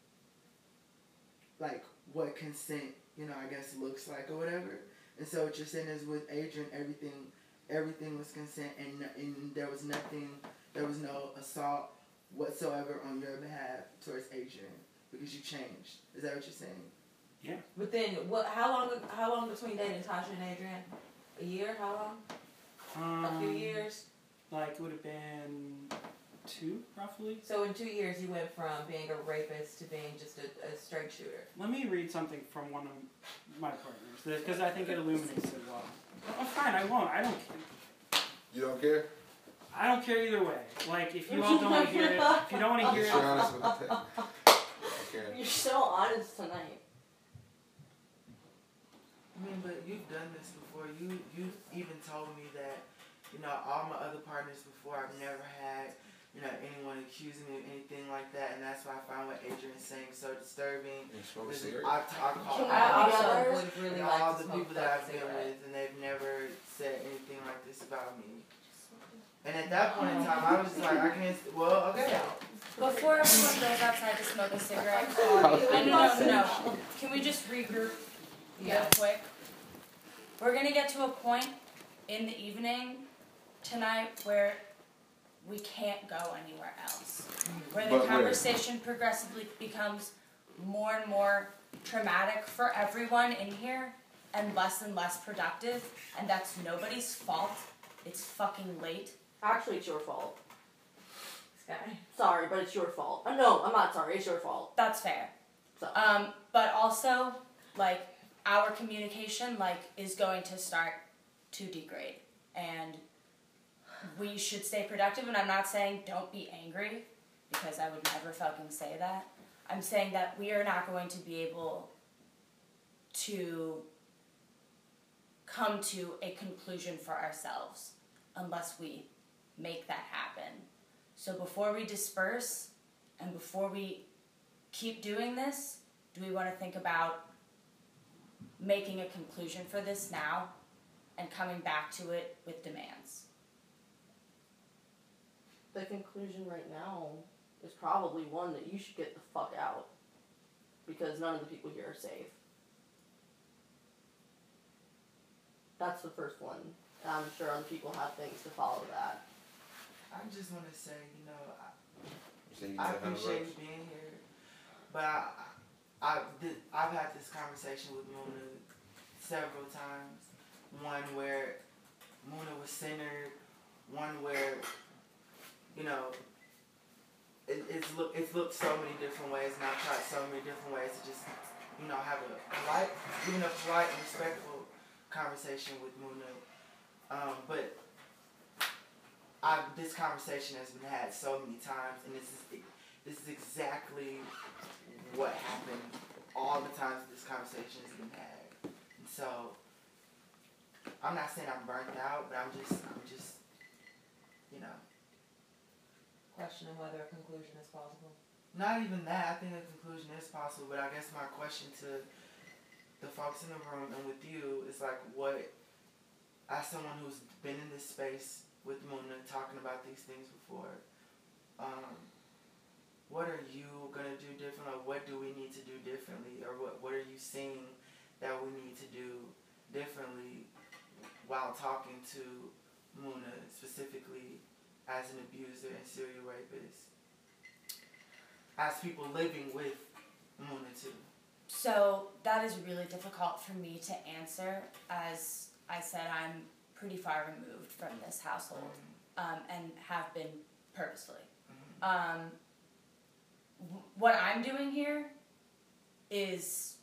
like what consent, you know, I guess looks like or whatever. And so what you're saying is with Adrian, everything, everything was consent, and and there was nothing, there was no assault whatsoever on your behalf towards Adrian because you changed. Is that what you're saying? Yeah. But then, what? How long? How long between dating Tasha and Adrian? A year? How long? Um, A few years. Like, it would have been two, roughly. So in two years, you went from being a rapist to being just a, a straight shooter. Let me read something from one of my partners, because I think it illuminates it well. Oh, fine, I won't. I don't care. You don't care? I don't care either way. Like, if you all don't want to hear it, if you don't want to hear You're it, honest with that. Okay. You're so honest tonight. I mean, but you've done this before. You you even told me that, you know, all my other partners before, I've never had, you know, anyone accusing me of anything like that, and that's why I find what Adrian's saying so disturbing. You smoke a Because cigarette? I, I call Can I we also together? would really and like all to the smoke people that a I've been cigarette. with, and they've never said anything like this about me. And at that point in time, I was just like, I can't. st- Well, okay. Before everyone goes outside to smoke a cigarette, no, no, no, no. Can we just regroup real quick? We're gonna get to a point in the evening tonight where we can't go anywhere else. Where the But where? conversation progressively becomes more and more traumatic for everyone in here and less and less productive, and that's nobody's fault. It's fucking late. Actually, it's your fault. Sky. Sorry, but it's your fault. Uh, no, I'm not sorry. It's your fault. That's fair. So. Um, but also, like, our communication, like, is going to start to degrade. And we should stay productive, and I'm not saying don't be angry, because I would never fucking say that. I'm saying that we are not going to be able to come to a conclusion for ourselves unless we make that happen. So before we disperse, and before we keep doing this, do we want to think about making a conclusion for this now and coming back to it with demands? The conclusion right now is probably one that you should get the fuck out. Because none of the people here are safe. That's the first one. And I'm sure other people have things to follow that. I just want to say, you know, I, You say you I never had a appreciate rush? you being here, but I, I, did, I've had this conversation with Muna several times. One where Muna was centered, one where, you know, it, it's look it's looked so many different ways, and I've tried so many different ways to just, you know, have a polite, even a polite and respectful conversation with Muna. Um, but I this conversation has been had so many times, and this is this is exactly what happened all the times that this conversation has been had. And so I'm not saying I'm burnt out, but I'm just I'm just you know. Questioning whether a conclusion is possible. Not even that. I think a conclusion is possible, but I guess my question to the folks in the room and with you is like, what, as someone who's been in this space with Muna talking about these things before, um, what are you gonna do different, or what do we need to do differently, or what what are you seeing that we need to do differently while talking to Muna specifically as an abuser and serial rapist, as people living with Muna too? So that is really difficult for me to answer. As I said, I'm pretty far removed from this household, um, and have been purposefully. Um, w- what I'm doing here is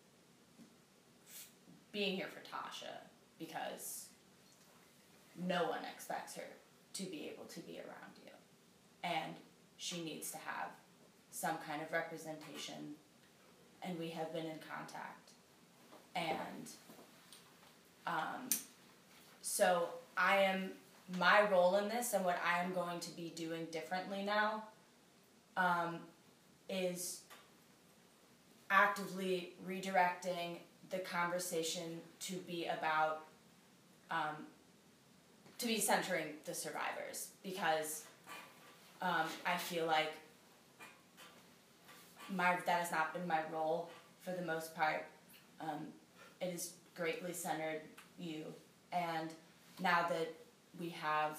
f- being here for Tasha, because no one expects her to be able to be around you. And she needs to have some kind of representation, and we have been in contact. And um, so I am, my role in this and what I am going to be doing differently now um, is actively redirecting the conversation to be about um, to be centering the survivors, because um, I feel like my that has not been my role for the most part. Um, it has greatly centered you, and now that we have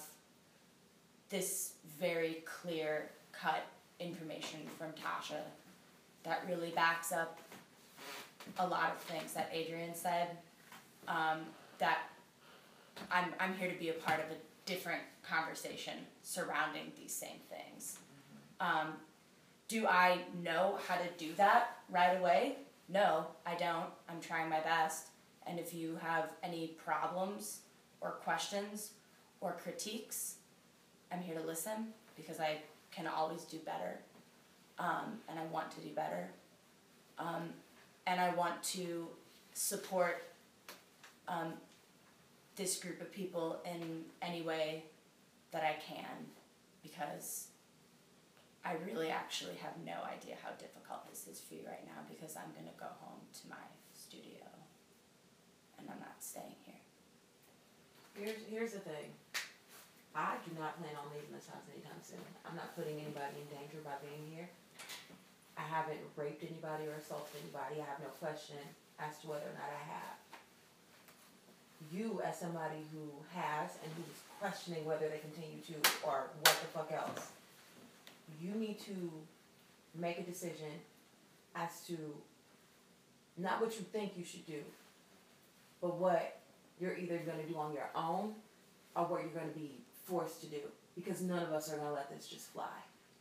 this very clear cut information from Tasha that really backs up a lot of things that Adrian said, um, that I'm I'm here to be a part of a different conversation surrounding these same things. Um, do I know how to do that right away? No, I don't. I'm trying my best. And if you have any problems or questions or critiques, I'm here to listen, because I can always do better. Um, and I want to do better. Um, and I want to support um, this group of people in any way that I can, because I really actually have no idea how difficult this is for you right now, because I'm going to go home to my studio and I'm not staying here. Here's here's the thing. I do not plan on leaving this house anytime soon. I'm not putting anybody in danger by being here. I haven't raped anybody or assaulted anybody. I have no question as to whether or not I have. You, as somebody who has and who's questioning whether they continue to, or what the fuck else, you need to make a decision as to not what you think you should do, but what you're either going to do on your own or what you're going to be forced to do. Because none of us are going to let this just fly.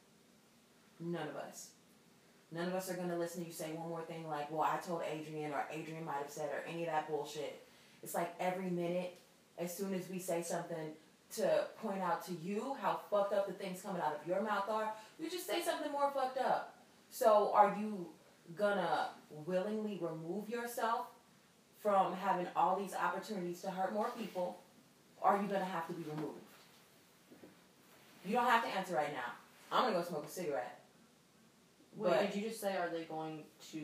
None of us. None of us are going to listen to you say one more thing like, well, I told Adrian, or Adrian might have said, or any of that bullshit. It's like every minute, as soon as we say something to point out to you how fucked up the things coming out of your mouth are, you just say something more fucked up. So are you gonna willingly remove yourself from having all these opportunities to hurt more people, or are you gonna have to be removed? You don't have to answer right now. I'm gonna go smoke a cigarette. Wait, But did you just say, are they going to...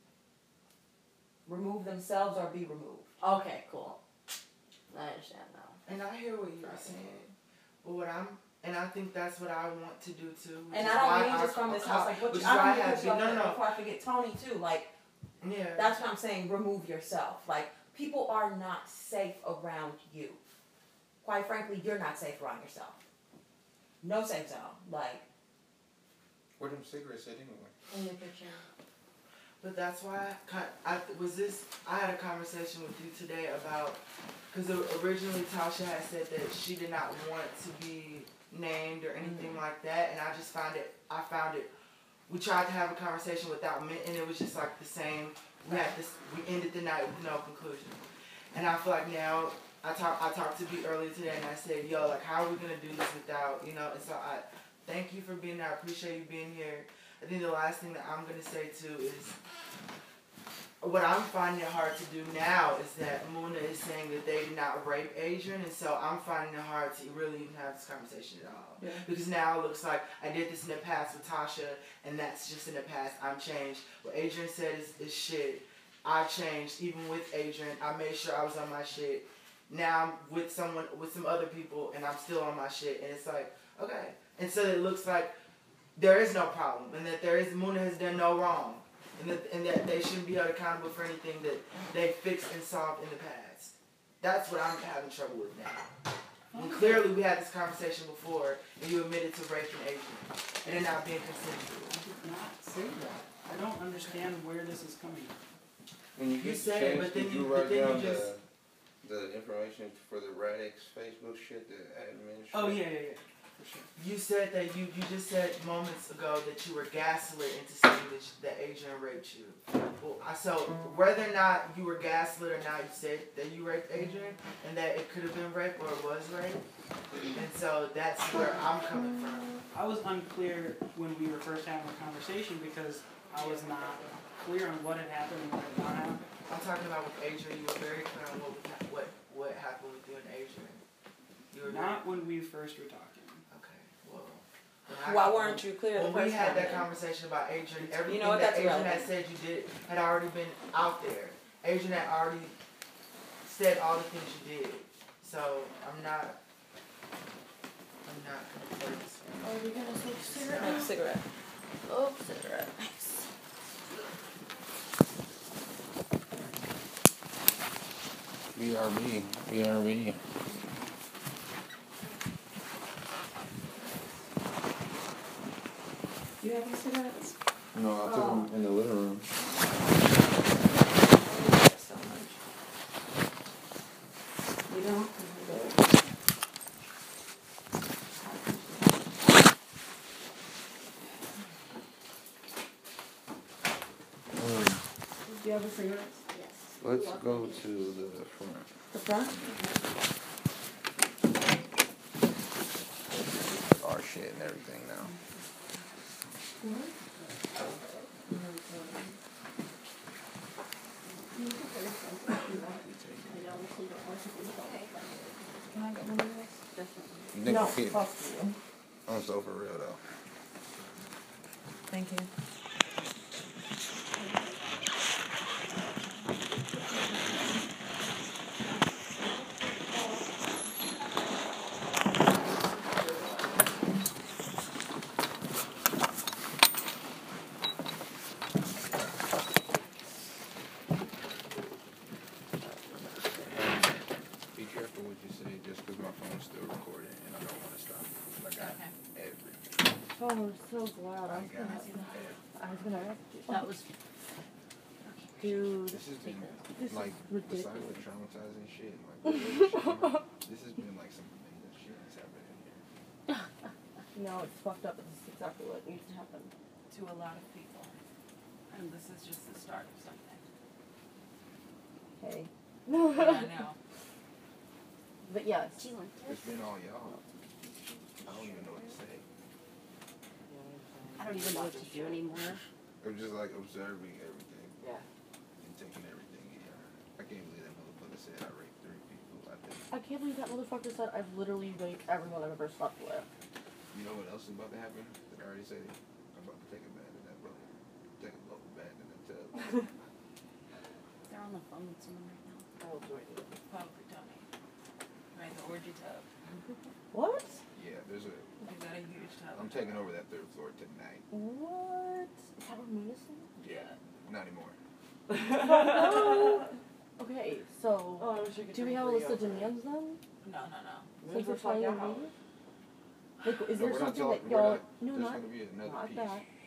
remove themselves or be removed. Okay, cool. I understand now. And I hear what you're saying, but what I'm, and I think that's what I want to do too. which And is I don't why mean I- just from this I- house, like what which you, is why I I don't have mean been, no, no, before I forget Tony too, like, yeah. that's what I'm saying, remove yourself. Like, people are not safe around you. Quite frankly, you're not safe around yourself. No safe zone. Like, What where them cigarettes at anyway? In the kitchen. But that's why I, kind- I was this. I had a conversation with you today about because originally Tasha had said that she did not want to be named or anything like that, and I just found it. I found it. We tried to have a conversation without men, and it was just like the same. We had this. We ended the night with no conclusion, and I feel like now I talked. I talked to B earlier today, and I said, "Yo, like, how are we gonna do this without you know?" And so I thank you for being there. I appreciate you being here. I think the last thing that I'm gonna say too is what I'm finding it hard to do now is that Muna is saying that they did not rape Adrian, and so I'm finding it hard to really even have this conversation at all. Yeah. Because now it looks like I did this in the past with Tasha, and that's just in the past. I'm changed. What Adrian said is, is shit. I changed even with Adrian. I made sure I was on my shit. Now I'm with someone, with some other people, and I'm still on my shit. And it's like, okay. And so it looks like there is no problem, and that there is Muna has done no wrong. And that, and that they shouldn't be held accountable for anything that they fixed and solved in the past. That's what I'm having trouble with now. When clearly we had this conversation before, and you admitted to raping Adrian, and it not being consensual. I did not say that. I don't understand where this is coming from. When you You get said the it, chance, but then did you- you but write then you down just- the, the information for the Radix Facebook shit, the admin shit? Oh yeah, yeah, yeah, for sure. You said that you, you just said moments ago that you were gaslit into saying that, sh- that Adrian raped you. Well, I, so whether or not you were gaslit or not, you said that you raped Adrian and that it could have been rape or it was rape. And so that's where I'm coming from. I was unclear when we were first having the conversation because I was not clear on what had happened and what had not happened. I'm talking about with Adrian. You were very clear on what would ha- what what happened with you and Adrian. You were Not when we first were talking. very, okay. Well, when I- Why weren't you clear the When we first had time that then? conversation about Adrian, everything You know what, that that's Adrian had irrelevant. said you did had already been out there. Adrian had already said all the things you did. So I'm not. I'm not gonna play this. Are we gonna smoke a cigarette? Smoke a cigarette. Oh, cigarette. B R B. B R B. You have any cigarettes? No, I took them in the living room. So much. You don't? Good. Um, Do you have a cigarette? Yes. let's go to the front. The front? Our shit and everything now. Can I get one of those? You think No, the kid? fuck you. I'm so for real though. Thank you. Be careful what you say, just 'cause my phone's still recording and I don't want to stop. I got every. Oh, I'm so glad. I I was got gonna, every. I was gonna ask you. That was Dude, This has been this like is ridiculous. besides the traumatizing shit, like related shit, this has been like some amazing shit that's happened in here. No, it's fucked up. This is exactly what needs to happen. To a lot of people. And this is just the start of something. Hey. I know. But yes. It's been all y'all. I don't even know what to say. I don't even know what to do anymore. I'm just like observing everything Yeah. and taking everything in. I can't believe that motherfucker said I raped three people. I think. I can't believe that motherfucker said I've literally raped everyone I've ever slept with. You know what else is about to happen? Did I already say it? I'm about to take a bath in that boat. Take a boat bath in that tub. They're on the phone with someone right now. Oh, Jordan. Probably Tony. Right, the orgy tub. What? Yeah, there's a. They got a huge tub. I'm taking over that third floor tonight. What? Is that what Madison? Yeah, not anymore. No. Okay, so Oh, I wish I could do we drink have a for list you. of demands then? No, no, no. Since we're We're talking trying to about- leave? Like, is No, there we're not something talk- that we're y'all? not- No, There's not gonna be another not piece. that.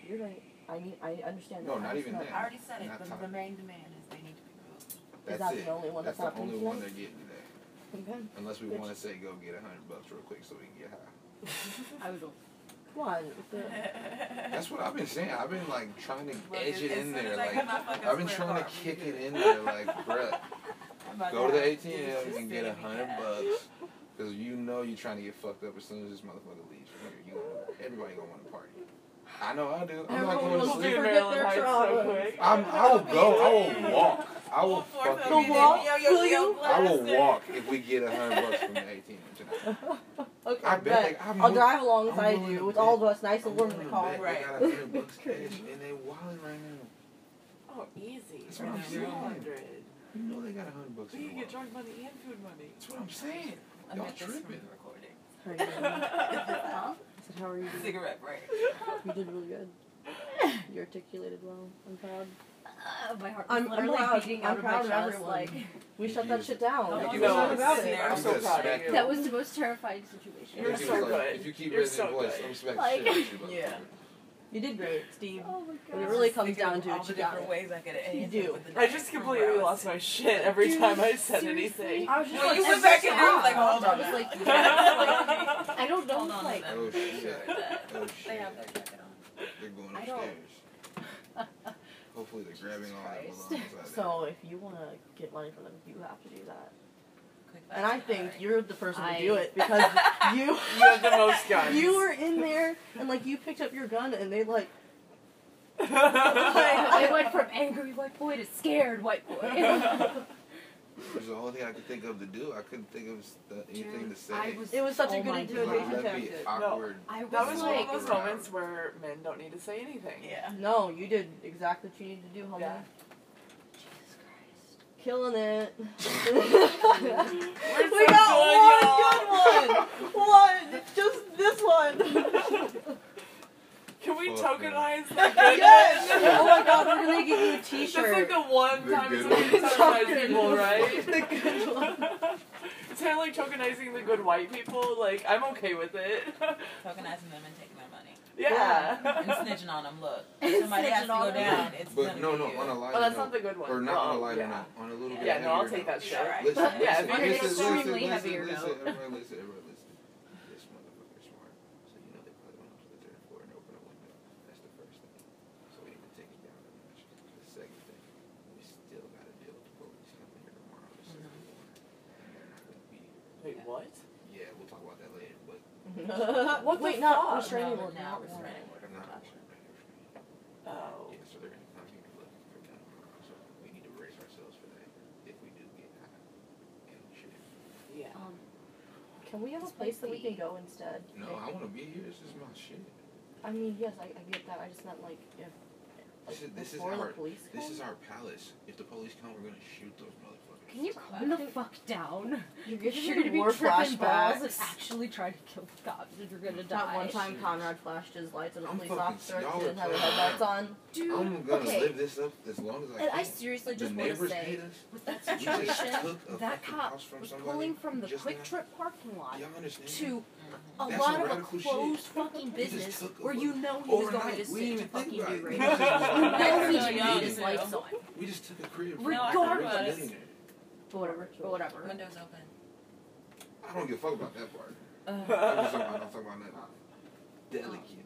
You're right. I need. I understand. No, that. not I even understand that. I already said it. Not The, time. the main demand is they need to be moved. Is That's that it. the only one that's, That's the happening only one today? they're getting today. Okay. Unless we Which- want to say go get a hundred bucks real quick so we can get high. I would. Why? The, That's what I've been saying. I've been like trying to Look, edge as- it as in soon there. as I Like cut my fucking I've been square trying to bar, we kick do it it. in there. Like, bruh, I'm about go to the have A T M just and get a sitting in hundred gas. bucks. Because you know you're trying to get fucked up as soon as this motherfucker leaves from here. You gonna, everybody gonna want to party. I know I do. I'm not Everyone going to wants to sleep. forget Maryland their Heights so traumas. quick. I'm, I will go. I will walk. I will Fourth fucking You'll walk? Yo, yo, Will yo, you? I will blaster. walk if we get a hundred bucks from the A T M tonight. Okay, I bet bet. they- I'm I'll wi- drive I'm alongside willing you to with bet. all of us nice and I'm warm in willing the to car. bet Right. They got a hundred bucks cash and they wilding right now. Oh, easy. That's what I'm Two saying. hundred. You know they got a hundred bucks in We the can get wallet. drug money and food money. That's what I'm saying. I Y'all meant this from tripping. the recording. How are you doing? Huh? I said, how are you doing? Cigarette break. You did really good. You articulated well. I'm proud. Uh, my heart was I'm, I'm literally proud. beating I'm out of proud my of chest. everyone. Like, We You shut that used- shit down. No, Like, you we're know, not about sitting it. there. I'm so just proud smack of you. that was the most terrifying situation. You're If you so was like, good. If you keep You're raising so your voice, good. I'm smack Like- the shit out you. Yeah. motherfucker. You did great, Steve. Oh my But it god. really comes Thinking down of to all it. the You got different it. ways I could have You ended do. with the I just completely lost my shit every Dude, time I said seriously? anything. I was just Well, like, you went every back and time. I was like, hold on. I was like, now. yeah, like, I don't know Hold if on like to them. Oh shit. Sure, that- Oh They shit. have their jacket on. They're going I don't- upstairs. Hopefully they're grabbing all that Christ. belongings out of So if you want to get money from them, you have to do that. Quick And I fashion, think alright. you're the person I- to do it because you You have the most guns. you were in there and like you picked up your gun and they like I went from angry white boy to scared white boy. There's the only thing I could think of to do. I couldn't think of st- anything to say. I was, it was such a oh good my intimidation Like, that'd be tactic. awkward. I was That was one like, of those moments where men don't need to say anything. Yeah. No, you did exactly what you needed to do, homie. Yeah. Jesus Christ. Killing it. We're we so got good, one good one. One, just this one. Can we Fuck tokenize the that. good Yes. men? Oh my God, we're gonna give you a That's like T-shirt. the one The time good it's okay to ones. tokenize people, right? The good one. It's kind of like tokenizing the good white people. Like, I'm okay with it. Tokenizing them and taking their money. Yeah. And snitching on them. Look, And if somebody has to snitching on go them. down. It's But gonna no, be no, you. on a lighter Oh, that's note. not the good one. Or not on a Well, lighter yeah. note. On a little bit Yeah, no, I'll heavier take note. that shit. Alright. Listen, Yeah, listen, if you're listen, extremely listen, heavier listen, note. listen, everyone listen, everyone listen. This motherfucker's smart. So you know they probably went up to the third floor and opened a window. That's the first thing. So we need to take it down a notch. The second thing, we still got to deal with the police coming here tomorrow to say we want it. And they're not going to be here. Wait, what? Yeah, we'll talk about that later, but What the Wait, not fuck? restraining No, order. now not restraining warrant. I'm not. Oh. Yeah, so they're going to come here looking for them tomorrow. So we need to brace ourselves for that if we do get high and shit. Yeah. Um, Can we have a This place might that we be- can go instead? No, I want to be here. This is my shit. I mean, yes, I, I get that. I just meant like if like, This is this is before our the police come. this is our palace. If the police come, we're gonna shoot those motherfuckers. can you calm the fuck down? You're You're getting gonna be war tripping balls and flashbacks. actually try to kill the cops and you're gonna die. That one time Conrad flashed his lights on a I'm police fucking- officer y'all and didn't are have their playing headlights on. Dude, I'm gonna okay. live this up as long as I And can. I seriously the just want to neighbors say, hate us. with that We just situation, took a that fucking cop house from was somebody pulling from the just Quick now. Trip parking lot Y'all understand? to a That's lot some of a radical closed shit. fucking We just business took a where you fucking- know he was going overnight, to we sit didn't and even fucking think about do it. rape. We just- You know he Yeah, didn't yeah, need his yeah. lights on. We just took a crib No, from I a heard rich about it. millionaire. But whatever, but whatever. Windows open. I don't give a fuck about that part. Uh, I'm just talking about, I'm talking about that delicate.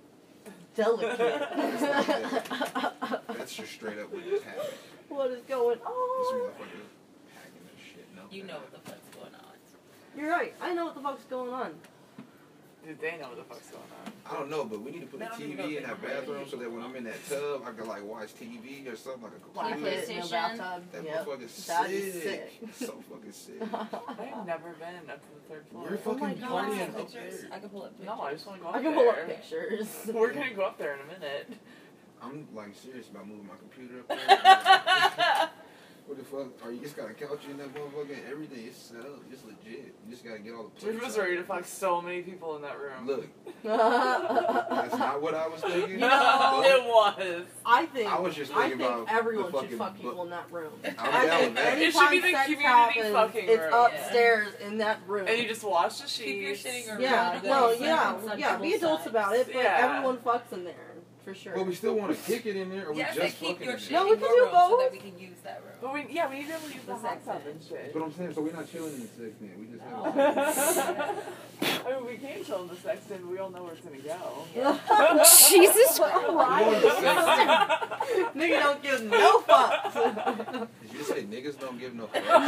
Delicate. That's just straight up what just happened. What is going This on? motherfucker packing this shit. No, you know what the fuck's going on. You're right. I know what the fuck's going on. Dude, they know what the fuck's going on. I don't know, but we need to put They a don't T even know V if in that they really bathroom so that when I'm in that tub, I can like watch T V or something like a Black computer. it in the PlayStation. bathtub. That Yep. motherfucker's sick. That is sick. So fucking sick. I've never been up to the third floor. We're Oh my fucking God. partying up Pictures. there. I can pull up pictures. No, I just want to go up I can there. pull up pictures. We're gonna go up there in a minute. I'm like serious about moving my computer up there. What the fuck? Are you just got a couch in that motherfucker and everything is set up. It's legit. You just gotta get all the Dude plates was out. ready to fuck so many people in that room. Look, that's not what I was thinking. No. but It was. I think I was just I thinking think about everyone the should fucking fuck people bu- in that room. I'm down with that. It should be Anytime the sex community happens, fucking it's room. upstairs in that room. And you just wash the sheets. Keep your shitting around. yeah, Good no, sex yeah, and yeah. Be sensible adults sex. about it, but Yeah. everyone fucks in there. for sure. But we still want to kick it in there, or we Yes, just and keep fucking your in shit there? No, we in can your do room so both. that we can use that room. But we, yeah, we need to leave the, The hot sex tub den. and shit. That's what I'm saying. So we're not chilling in the sex den. We just have. I mean, we can't chill in the sex den. We all know where it's gonna go. Jesus We're going to sex den. Nigga don't give no fucks. Did you say niggas don't give no fuck? Nikki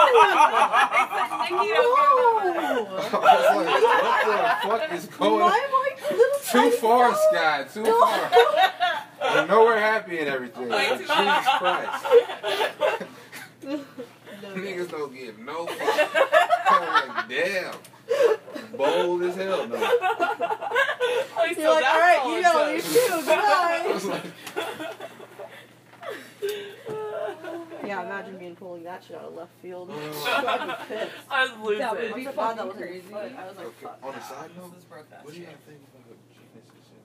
don't I was like, what the fuck is going on? Why am I little Too tiny far, dog? Sky. Too far. We're nowhere happy and everything. Like, Jesus Christ. Niggas don't give no fuck. I'm like, damn. Bold as hell, no. Oh, he's You're like, so alright, down you for gotta it, leave too." too. Goodbye. I was like, Yeah, imagine being pulling that shit out of left field. Oh. I'd be pissed. I was losing. That would be What's fun. fucking That was crazy? crazy. I was like, okay. fuck. On a side note, This is broke that what do you shit. think about Genesis and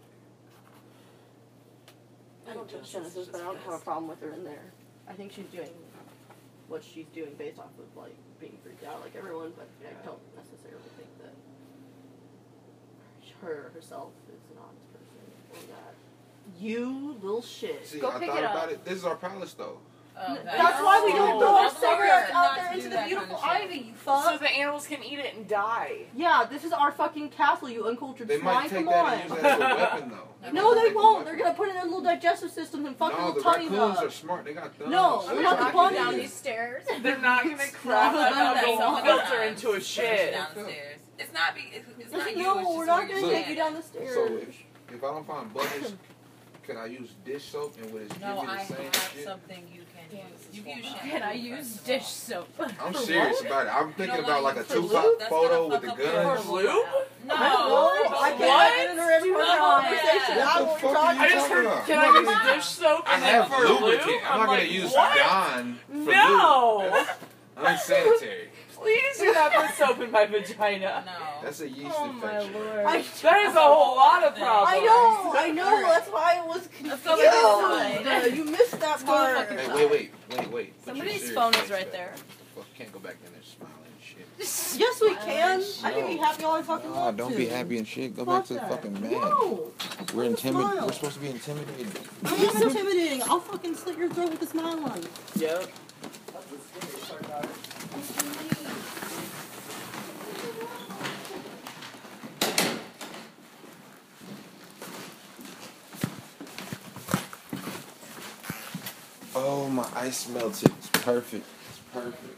I don't judge Genesis, but I don't have a problem with her in there. I think she's doing what she's doing based off of like being freaked out like everyone, but I don't necessarily think that her herself is an honest person or that. You little shit. See, Go I pick thought it about up. it. This is our palace, though. Oh, That's why we don't throw our That's why we're cigarettes not out there to into do the that beautiful kind of shit. ivy, you So fuck. the animals can eat it and die. Yeah, this is our fucking castle, you uncultured They swine. might take Come that on. and use that as a weapon, though. No, they Take a won't. weapon. They're gonna put it in their little digestive systems and fuck No, their the little tummies raccoons up. are smart. They got thumbs. No, They're we're not the tracking bunnies. you. Down these stairs. They're not gonna crap That's out the all whole the filter time. into a shit. Downstairs. It's not. Be, it's, it's not you. No, it's just we're where not you're gonna take you standing. down the stairs. So if, if I don't find buttons, can I use dish soap and would it No, give me I the same have shit? something you can use. You can use shampoo. Can I use first of dish all. soap? I'm For serious what? about it. I'm You thinking don't about wanna like a use for Tupac lube? That's photo gonna with the fuck up your gun. For lube? No. I don't know. I can't What? get into every No, part of the conversation. yeah. I don't know What what the you're fuck talking I just talking heard, about? can I use dish soap I and then have for lubricant. lube? I'm not like, gonna use what? Dawn for No. lube. That's unsanitary. Please do not put soap in my vagina. No. That's a yeast Oh my infection. lord. I, That is a whole lot of problems. I know, I know. That's why I was confused. go back Uh, You missed that go part. fucking Hey, wait, wait, wait, wait. Put your Somebody's serious phone is face right back. there. Fuck, can't go back in there smiling and shit. Yes, we can. I can be No. happy all I fucking No, want don't to. be happy and shit. Go Fuck back to the that. fucking man. No, We're intimidated. smile. We're supposed to be intimidated. I am intimidating. I'll fucking slit your throat with a smile on. Yep. That's the scariest part about it. Oh, my ice melted. It's perfect. It's perfect.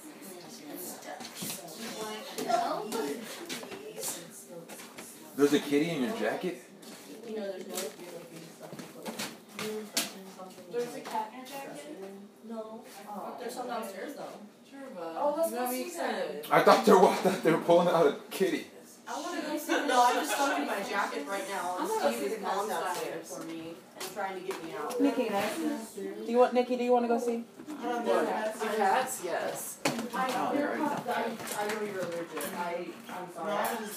There's a kitty in your jacket? You know, there's no There's a cat in your jacket? No. There's some downstairs though. Oh, that's not excited. I thought they were, I thought they were pulling out a kitty. I want to go see. No, I'm just stuck in my jacket right now. And Steve, mom's downstairs for me and trying to get me out. Nikki, do you want Nikki? Do you want to go see? What? The cats? Yes. I, I, I know you're allergic. I, I'm sorry. I was,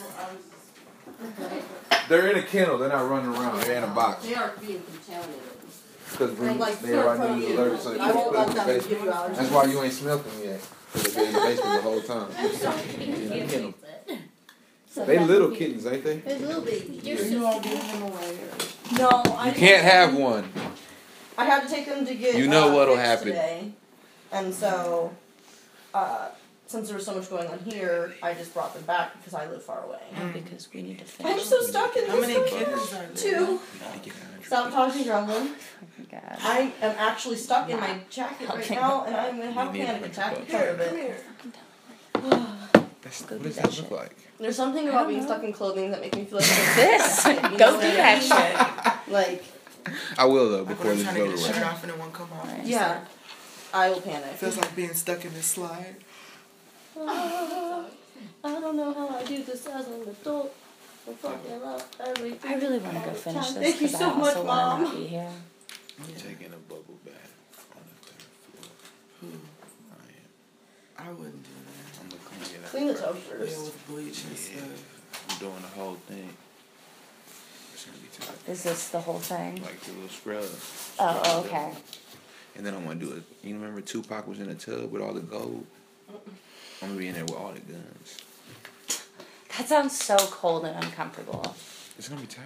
I was, They're in a kennel. They're not running around. They're in a box. they are being contaminated. Because And like, they already knew you was allergic, so they I put won't them let in the them give basement. you allergies. That's why you ain't smelled them yet. Because they've been in the basement the whole time. In a kennel. They little kittens, ain't they? They're little babies. You're you so all giving them away. No, I You can't have one. I had to take them to get. You know uh, what'll fixed happen. Today, and so, uh, since there was so much going on here, I just brought them back because I live far away. Because we need to finish. I'm so stuck in How this. many right kittens now. are there? Two. Stop talking, grumbling. God. I am actually stuck in my jacket right Okay. now, and I'm gonna have a You need a panic bunch attack of because of bugs. it. That's, Go what do does that that shit. look like? There's something about being stuck in clothing that makes me feel like This. You know Go what do I that mean? shit. Like, I will though Like before when I'm this trying to goes get the away. shirt off and it won't come off. Right. yeah, I will panic. It feels like being stuck in this slide. Ah, I don't know how I do this as an adult. I fucking love everything. I really want to all go the finish time. this Thank you because so I much, also want to Mom. not be here. I'm taking a bubble bath on the third floor. Who? I am. I wouldn't do that. I'm gonna clean it up. Clean the tub Yeah, first. with bleach and Yeah. stuff. I'm doing the whole thing. It's gonna be tight. Is this the whole thing? Like the little scrub. Oh, Scrub okay. it. And then I'm gonna do it. You remember Tupac was in a tub with all the gold? I'm gonna be in there with all the guns. That sounds so cold and uncomfortable. It's gonna be tight.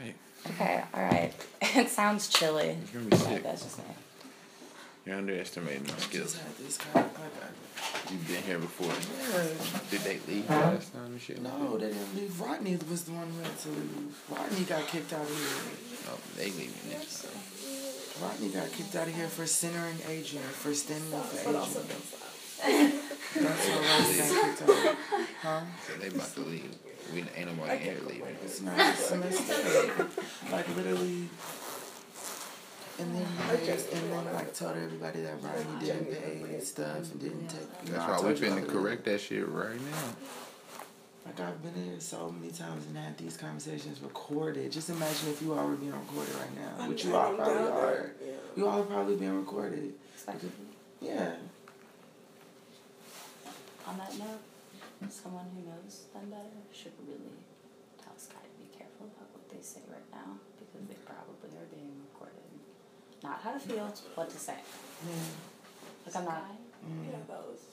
Okay, alright. It sounds chilly. It's gonna be but sick. That's just me. You're underestimating my I just skills. had this guy. Like, You've been here before. I, yeah. Did they leave last time and shit? No, they didn't leave. Rodney was the one who had to leave. Rodney got kicked out of here. Oh, they leaving this time. Rodney got kicked out of here for centering Adrian, for standing up for But also Adrian. don't stop. That's what Rodney got kicked out. Huh? So they about to leave. We ain't nobody in here leaving. It's not a semester. Like literally. And then they, and then like told everybody that Rodney didn't pay and stuff and didn't take. You know, That's I why told we you finna about correct that shit right now. Like I've been here so many times and had these conversations recorded. Just imagine if you all were being recorded right now, which you all probably are. You all are probably being recorded. Yeah. On that note, someone who knows them better should really tell Sky to be careful about what they say right now because they probably are being recorded. Not how to feel, what to say. Yeah. Like I'm not. Mm. Yeah, that was.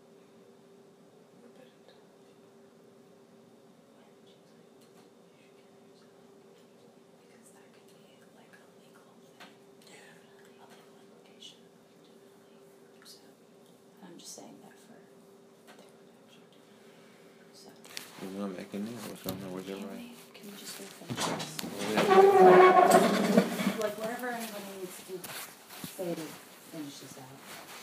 I'm just saying that for their protection. So, What's going back in there? What's going on? Where's can everybody? we, can we just go finish this? Where Like, whatever anybody needs to say to finish this out.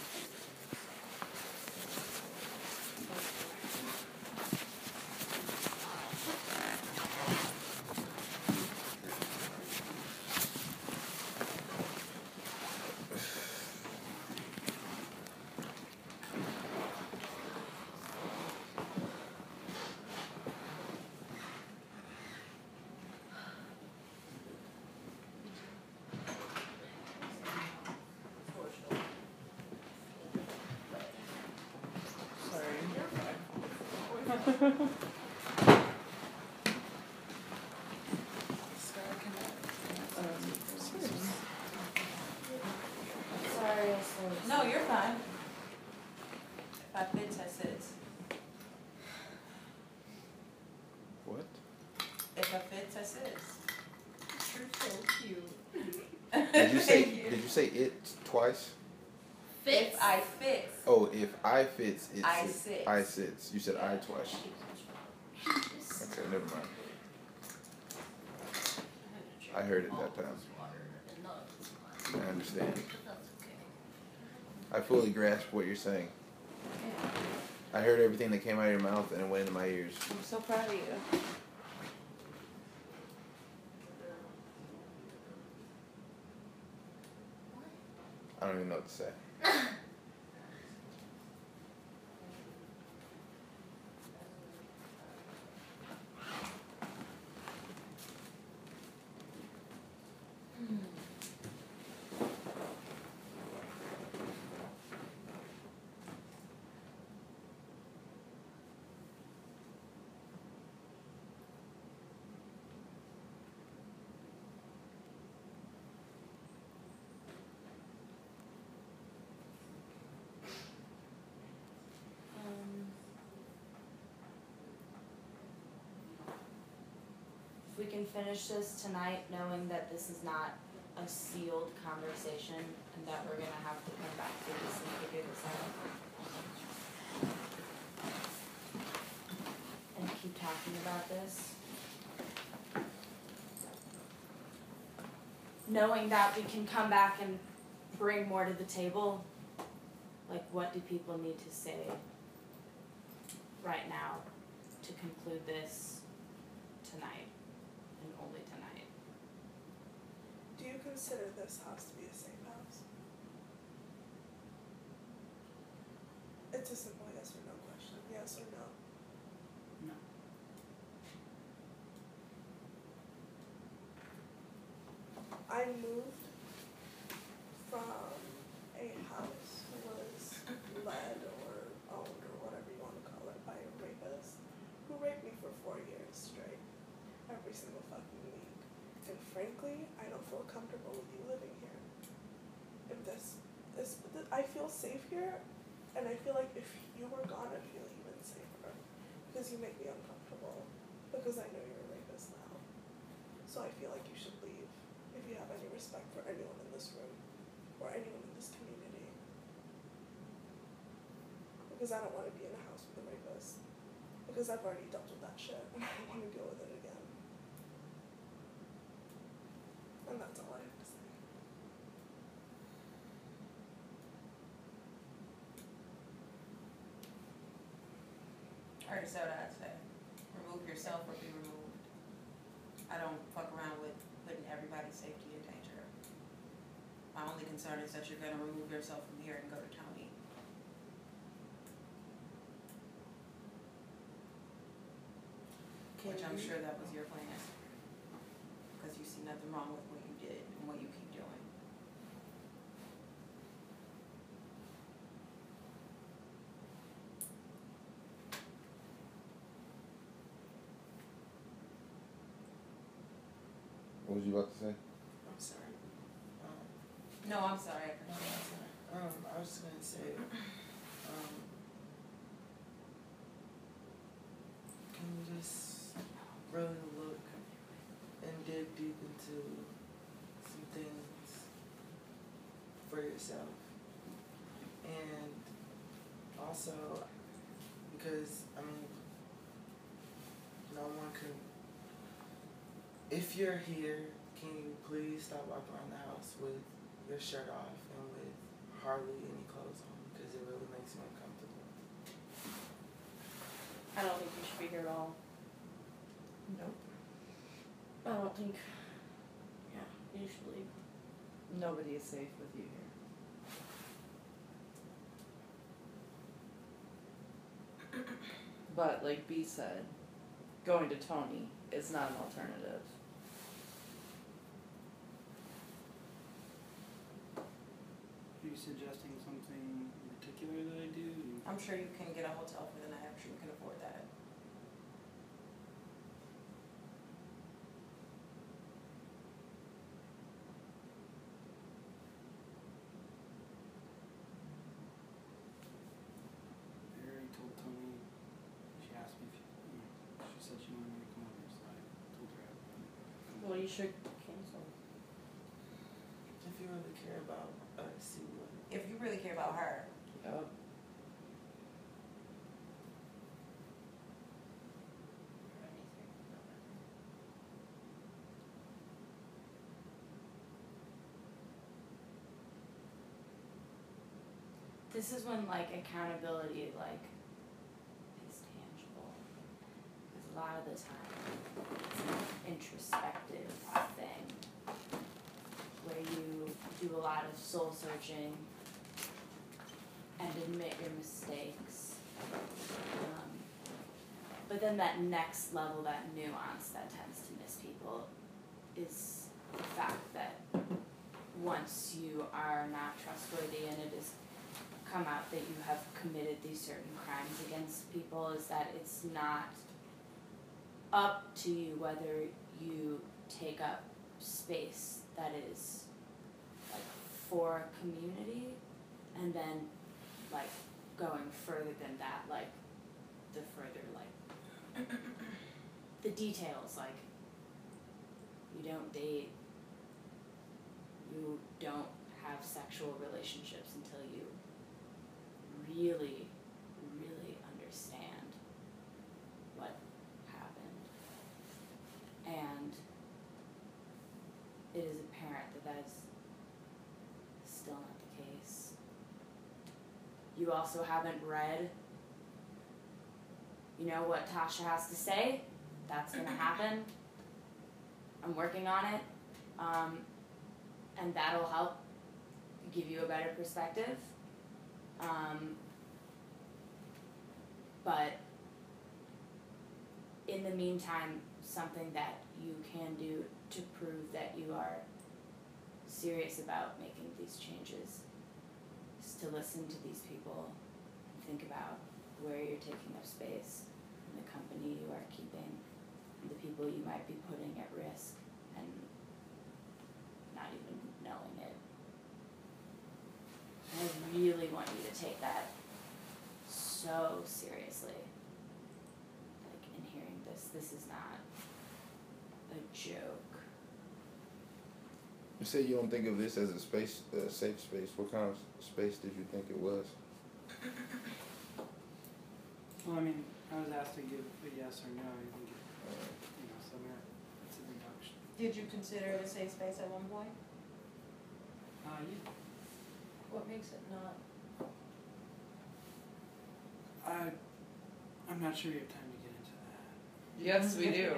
Sorry, I said. No, you're fine. If I fits, I sits. What? If I fits, I sits. You're so cute. Did you say? Thank you. Did you say it twice? If I fits. Oh, if I fits, it I sits. sits. I sits. You said I twice. Okay, never mind. I heard it that time. I understand. I fully grasp what you're saying. I heard everything that came out of your mouth and it went into my ears. I'm so proud of you. I don't even know what to say. Um, if we can finish this tonight, knowing that this is not a sealed conversation and that we're gonna have to come back to this and figure this out. And keep talking about this. Knowing that we can come back and bring more to the table, like what do people need to say right now to conclude this tonight and only tonight? Do you consider this house to be a safe house? It's a simple yes or no question. Yes or no? No. I moved from a house that was led or owned or whatever you want to call it by a rapist who raped me for four years straight, every single fucking week. And frankly, I don't feel comfortable with you living here. If this, this, th- I feel safe here, and I feel like if you were gone, I'd feel even safer because you make me uncomfortable because I know you're a rapist now. So I feel like you should leave if you have any respect for anyone in this room or anyone in this community. Because I don't want to be in a house with a rapist. Because I've already dealt with that shit and I don't want to deal with it again. And that's all I have to say. I already said what I had to say. Remove yourself or be removed. I don't fuck around with putting everybody's safety in danger. My only concern is that you're gonna remove yourself from here and go to Tony. Which I'm sure that was your plan. Because you see nothing wrong with what you did and what you keep doing. What was you about to say? I'm sorry. Um, No, I'm sorry. I no, I'm sorry. Um, I was just gonna say, um, can you just really look and dig deep into some things for yourself? And also, because, I mean, no one can, if you're here, can you please stop walking around the house with your shirt off and with hardly any clothes on, because it really makes me uncomfortable. I don't think you should be here at all. Nope. I don't think, yeah, you should leave. Nobody is safe with you here. But like B said, going to Tony is not an alternative. Are you suggesting something in particular that I do? I'm sure you can get a hotel for the night. I'm sure you can afford that. I already told Tony. She asked me if you know, she said she wanted me to come over, so I told her I would come. Well, you should cancel. If you really care about us, you would. If you really care about her, Yep. This is when like accountability like is tangible. Because a lot of the time it's an introspective thing where you do a lot of soul searching and admit your mistakes. Um, but then that next level, that nuance that tends to miss people is the fact that once you are not trustworthy and it is come out that you have committed these certain crimes against people, is that it's not up to you whether you take up space that is like for a community and then like going further than that, like the further like the details, like you don't date, you don't have sexual relationships until you really, really understand what happened. And it is apparent that that is still not the case. You also haven't read, you know, what Tasha has to say. That's gonna happen. I'm working on it. Um, and that'll help give you a better perspective. Um, but in the meantime, something that you can do to prove that you are serious about making these changes is to listen to these people and think about where you're taking up space and the company you are keeping and the people you might be putting at risk and not even knowing it. I really want you to take that so seriously. Like in hearing this, this is not a joke. You say you don't think of this as a space, a safe space. What kind of space did you think it was? Well, I mean, I was asked to give a yes or no. You can give, you know, so we're, it's a reduction. Did you consider it a safe space at one point? Uh, yeah. What makes it not? I, I'm not sure you have time to get into that. Yes, we do.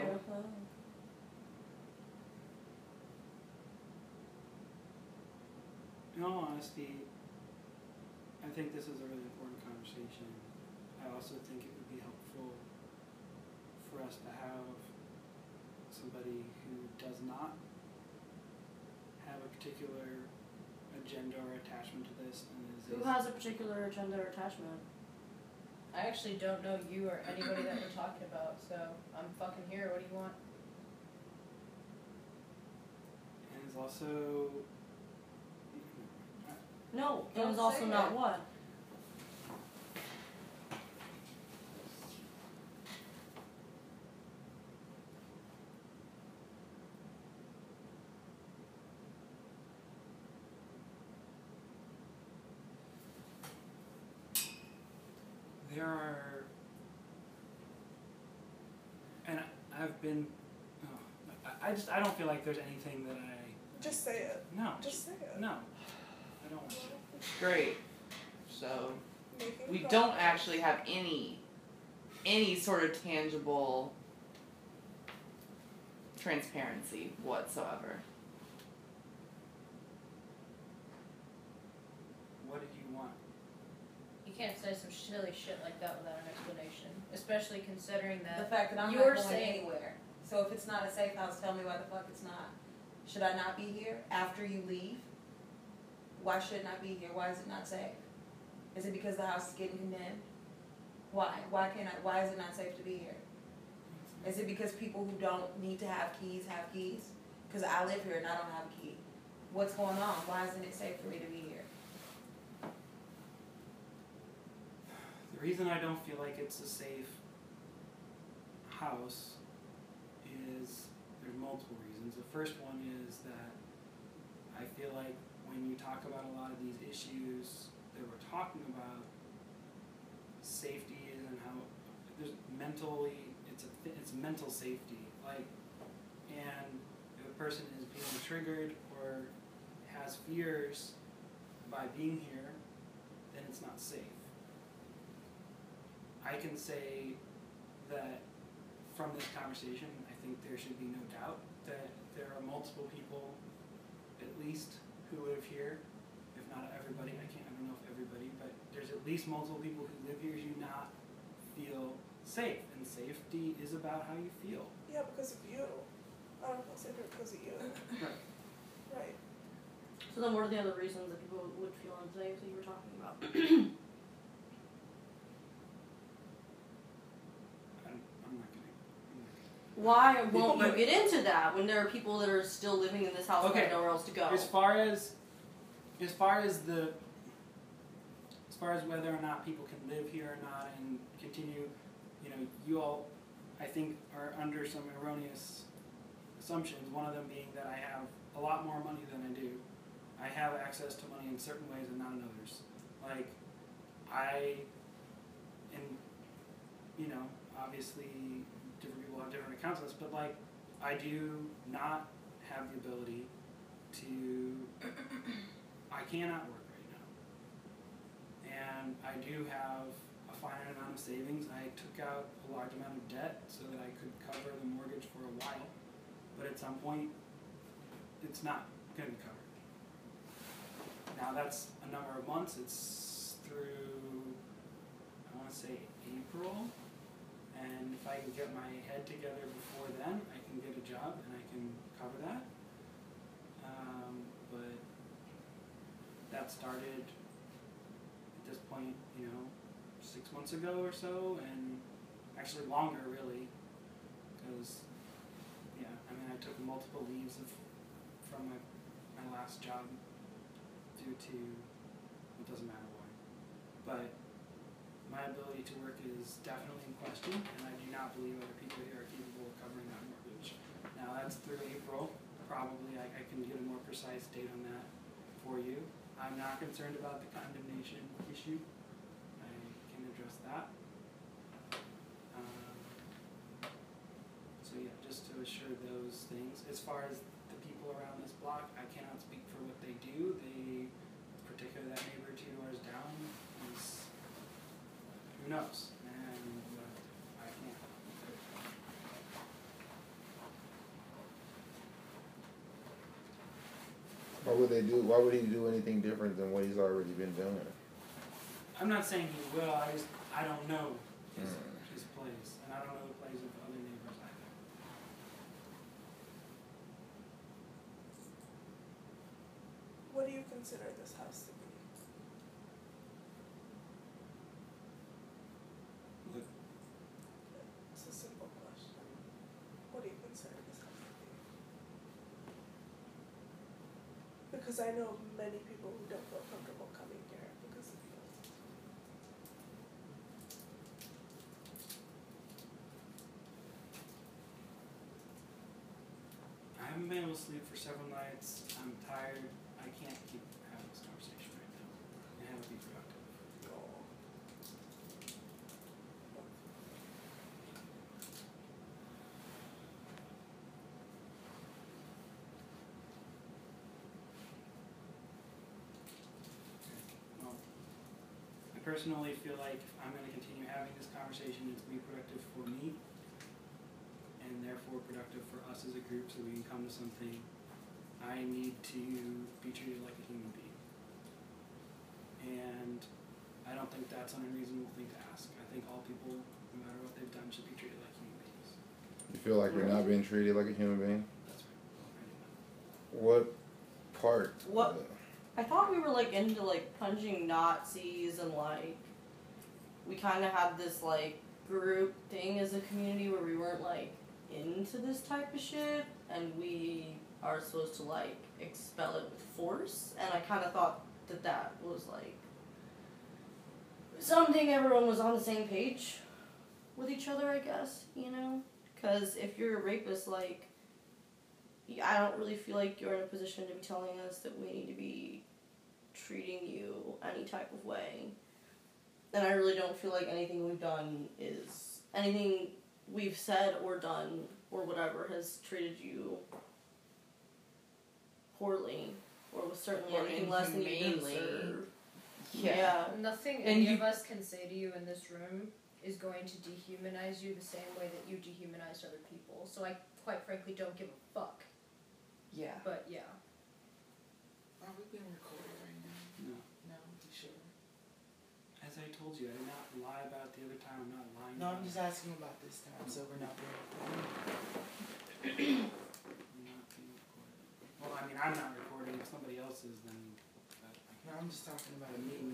In all honesty, I think this is a really important conversation. I also think it would be helpful for us to have somebody who does not have a particular agenda or attachment to this and is Who is- has a particular agenda or attachment? I actually don't know you or anybody that we're talking about, so I'm fucking here. What do you want? and is also No, it Don't was also say not it. what? there are, and I- I've been, oh, I, I just I don't feel like there's anything that I Just say it. no Just say it. no I don't want to. Great. So Making we progress. don't actually have any any sort of tangible transparency whatsoever. What did you want? You can't say some silly shit like that without an explanation, especially considering The that fact that I'm you're not going saying- anywhere. So if it's not a safe house, tell me why the fuck it's not. Should I not be here after you leave? Why shouldn't I be here? Why is it not safe? Is it because the house is getting condemned? Why? Why can't I? Why is it not safe to be here? Is it because people who don't need to have keys have keys? Because I live here and I don't have a key. What's going on? Why isn't it safe for me to be here? The reason I don't feel like it's a safe house is there's multiple reasons. The first one is that I feel like when you talk about a lot of these issues that we're talking about, safety and how there's mentally it's a th- it's mental safety, like, and if a person is being triggered or has fears by being here, then it's not safe. I can say that from this conversation, I think there should be no doubt that there are multiple people, at least, who live here. If not everybody, I can't, I don't know if everybody, but there's at least multiple people who live here who do not feel safe. And safety is about how you feel. Yeah, because of you. I don't feel safer because of you. Right. Right. So then what are the other reasons that people would feel unsafe that you were talking about? I'm, I'm not gonna. I'm not gonna. Why won't But- you get into that when there are people that are still living in this house and Okay. have nowhere else to go? As far as, as far as the, as far as whether or not people can live here or not and continue, you know, you all, I think, are under some erroneous assumptions. One of them being that I have a lot more money than I do. I have access to money in certain ways and not in others. Like, I, and, you know, obviously different people have different accounts of this, but like, I do not have the ability to, I cannot work right now. And I do have a finite amount of savings. I took out a large amount of debt so that I could cover the mortgage for a while. But at some point, it's not going to be covered. Now that's a number of months. It's through, I want to say April. And if I can get my head together before then, I can get a job and I can cover that. Um, but that started at this point, you know, six months ago or so, and actually longer really, because yeah, I mean I took multiple leaves of from my my last job due to it doesn't matter why, but my ability to work is definitely in question, and I do not believe other people here are capable of covering that mortgage. Now that's through April. Probably I, I can get a more precise date on that for you. I'm not concerned about the condemnation issue. I can address that. Um, so yeah, just to assure those things. As far as the people around this block, I cannot speak for what they do. They, particularly that neighbor two doors down, is, who knows? And uh, I can't. Why would they do? Why would he do anything different than what he's already been doing? I'm not saying he will. I just I don't know his, Mm. his place, and I don't know the plays of other neighbors either. What do you consider this house to be? Look, It's a simple question. What do you consider this house to be? Because I know many people who don't feel comfortable coming here because of you. I haven't been able to sleep for several nights. I'm tired. I can't keep having this conversation right now. It has to be productive. Well, I personally feel like if I'm going to continue having this conversation, it's going to be productive for me, and therefore productive for us as a group, so we can come to something. I need to be treated like a human being. And I don't think that's an unreasonable thing to ask. I think all people, no matter what they've done, should be treated like human beings. You feel like you're not being treated like a human being? That's right. What part? What? I thought we were like into like punching Nazis and like we kind of had this like group thing as a community where we weren't like into this type of shit and we are supposed to like expel it with force, and I kind of thought that that was like something everyone was on the same page with each other, I guess, you know? Because if you're a rapist, like, I don't really feel like you're in a position to be telling us that we need to be treating you any type of way. And I really don't feel like anything we've done is, anything we've said or done or whatever has treated you poorly, or was certainly Or anything less than you inhumanely. deserve. Yeah. Yeah. Nothing And any you- of us can say to you in this room is going to dehumanize you the same way that you dehumanized other people. So I quite frankly don't give a fuck. Yeah. But yeah. Are we being recorded right now? No. No, you sure? As I told you, I did not lie about it the other time. I'm not lying. No, about I'm just it. asking about this time, so we're not being recorded. I'm not being recorded. Well, I mean, I'm not recording. If somebody else is, then. But I No, can't. I'm just talking about a meeting.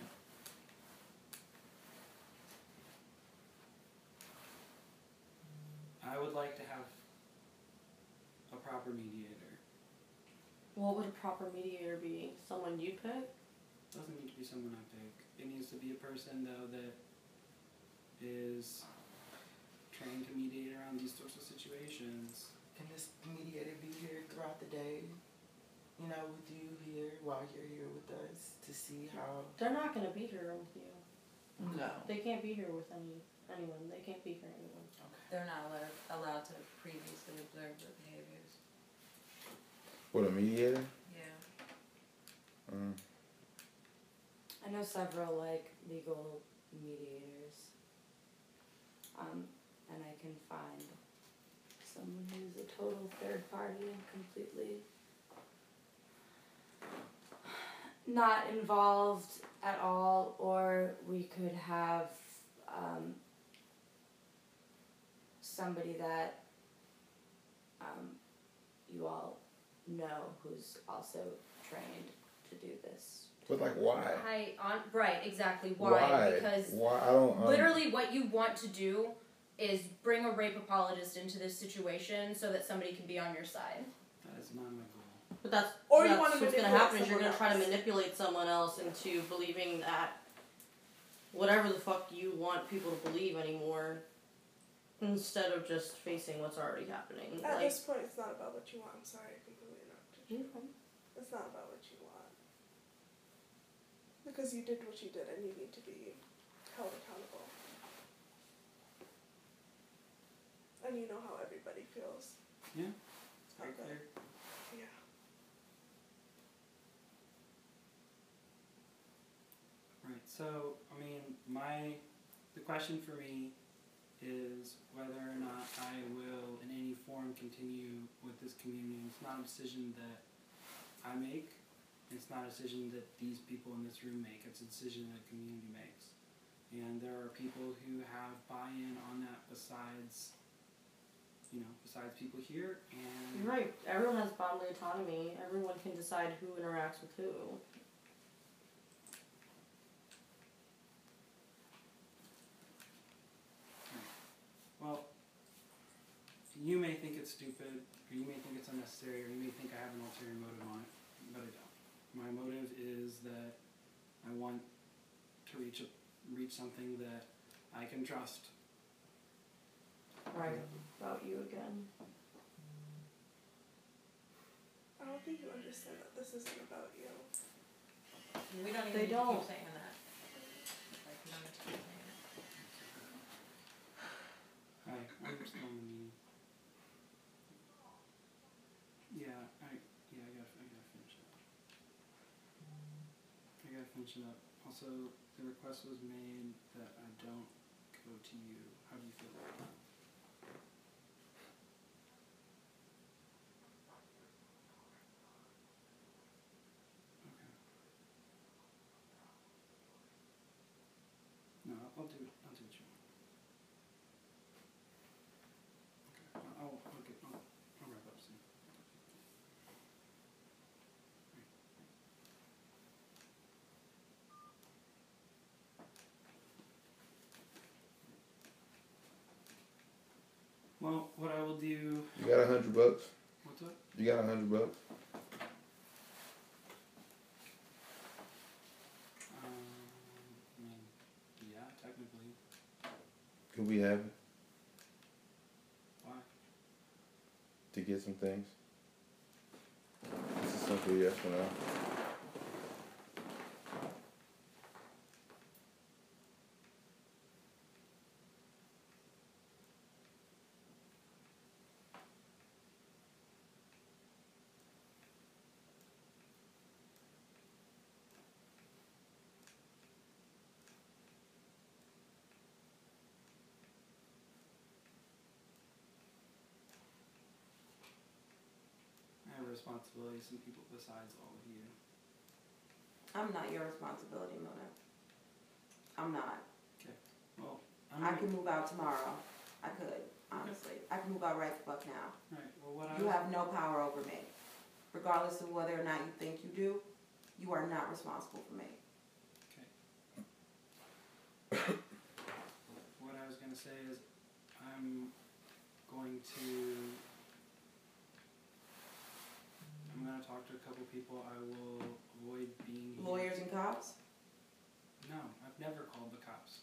I would like to have a proper mediator. What would a proper mediator be? Someone you pick? Doesn't need to be someone I pick. It needs to be a person though that is trained to mediate around these sorts of situations. Can this mediator be here throughout the day? You know, with you here while you're here with us to see how. They're not gonna be here with you. No. They can't be here with any anyone. They can't be here anyone. They're not allowed, allowed to previously observe their behaviors. What, a mediator? Yeah. Mm. I know several like legal mediators. Um, and I can find someone who's a total third party and completely not involved at all, or we could have um, somebody that um, you all know who's also trained to do this. But like, why? I on right exactly why, Why? because Why? I don't. Um, literally what you want to do is bring a rape apologist into this situation so that somebody can be on your side. That is not my goal. But that's Or you that's wanna what's gonna manipulate happen is you're gonna someone try to else. manipulate someone else into believing that whatever the fuck you want people to believe anymore instead of just facing what's already happening. At like, this point, it's not about what you want. I'm sorry, I completely interrupted you. It's not about what you want. Because you did what you did and you need to be held accountable. And you know how everybody feels. Yeah, it's very Okay. clear. Yeah. Right. So, I mean, my the question for me is whether or not I will, in any form, continue with this community. It's not a decision that I make. It's not a decision that these people in this room make. It's a decision that the community makes. And there are people who have buy-in on that besides, you know, besides people here. And You're right. Everyone has bodily autonomy. Everyone can decide who interacts with who. Well, you may think it's stupid, or you may think it's unnecessary, or you may think I have an ulterior motive on it, but I don't. My motive is that I want to reach a, reach something that I can trust. Right. About you again. I don't think you understand that this isn't about you. We don't even They need to don't. keep saying that. Like, we don't need to keep saying it. Hi, I'm still in the meeting. Yeah, I yeah, I gotta I gotta finish it up. I gotta finish it up. Also, the request was made that I don't go to you. How do you feel about that? Okay. No, I'll do it. I'll do what you want. Okay. I'll I'll get I'll, I'll wrap up soon. Well, what I will do. You got a hundred bucks? What's up? You got a hundred bucks? Um, I mean, yeah, technically. Could we have it Why? to get some things? It's a simple yes or no. I have a responsibility to some people besides all of you. I'm not your responsibility, Mona. I'm not. Well, I'm I not- can move out tomorrow. I could, honestly. I can move out right the fuck now. Right. Well, what I You was, have no power over me. Regardless of whether or not you think you do, you are not responsible for me. what I was gonna say is, I'm going to. I'm gonna talk to a couple people. I will avoid being here. Lawyers and cops? No, I've never called the cops.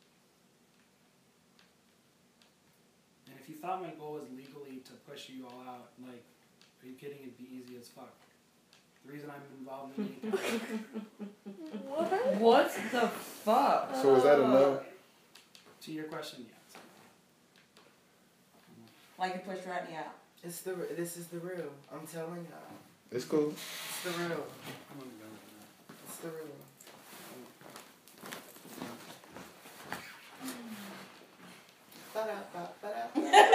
And if you thought my goal was legally to push you all out, like, are you kidding? It'd be easy as fuck. The reason I'm involved in the What? What the fuck? So is that a no? To your question, yes. Like you pushed Rodney out. It's the this is the real. I'm telling y'all. It's cool. It's the real. I'm gonna go with that. It's the real. Ba-da, ba, ba-da.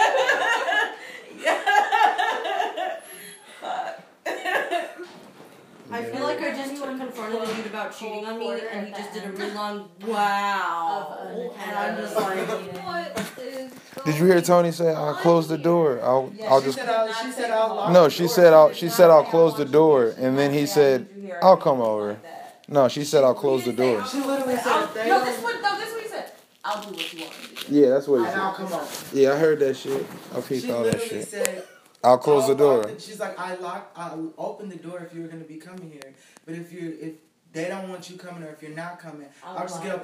I feel like I just confronted a dude about cheating on me, and he just did a really long wow, and I'm just like, what is? Did you hear Tony say, "I'll close the door. I'll, Yeah, I'll she just." said I'll, she said I'll lock No, the she door. said I'll. She said I'll close the door, and then he said, "I'll come over." No, she said I'll close the door. She literally said I'll, if they no, don't- this what no, this is what he said. I'll do what you want me to do. Yeah, that's what he and I'll said. come over. Yeah, I heard that shit. I She peeped all that literally shit. said I'll close the I'll door. lock the- she's like, I lock, I'll open the door if you were gonna be coming here, but if you if they don't want you coming or if you're not coming, I'll just get up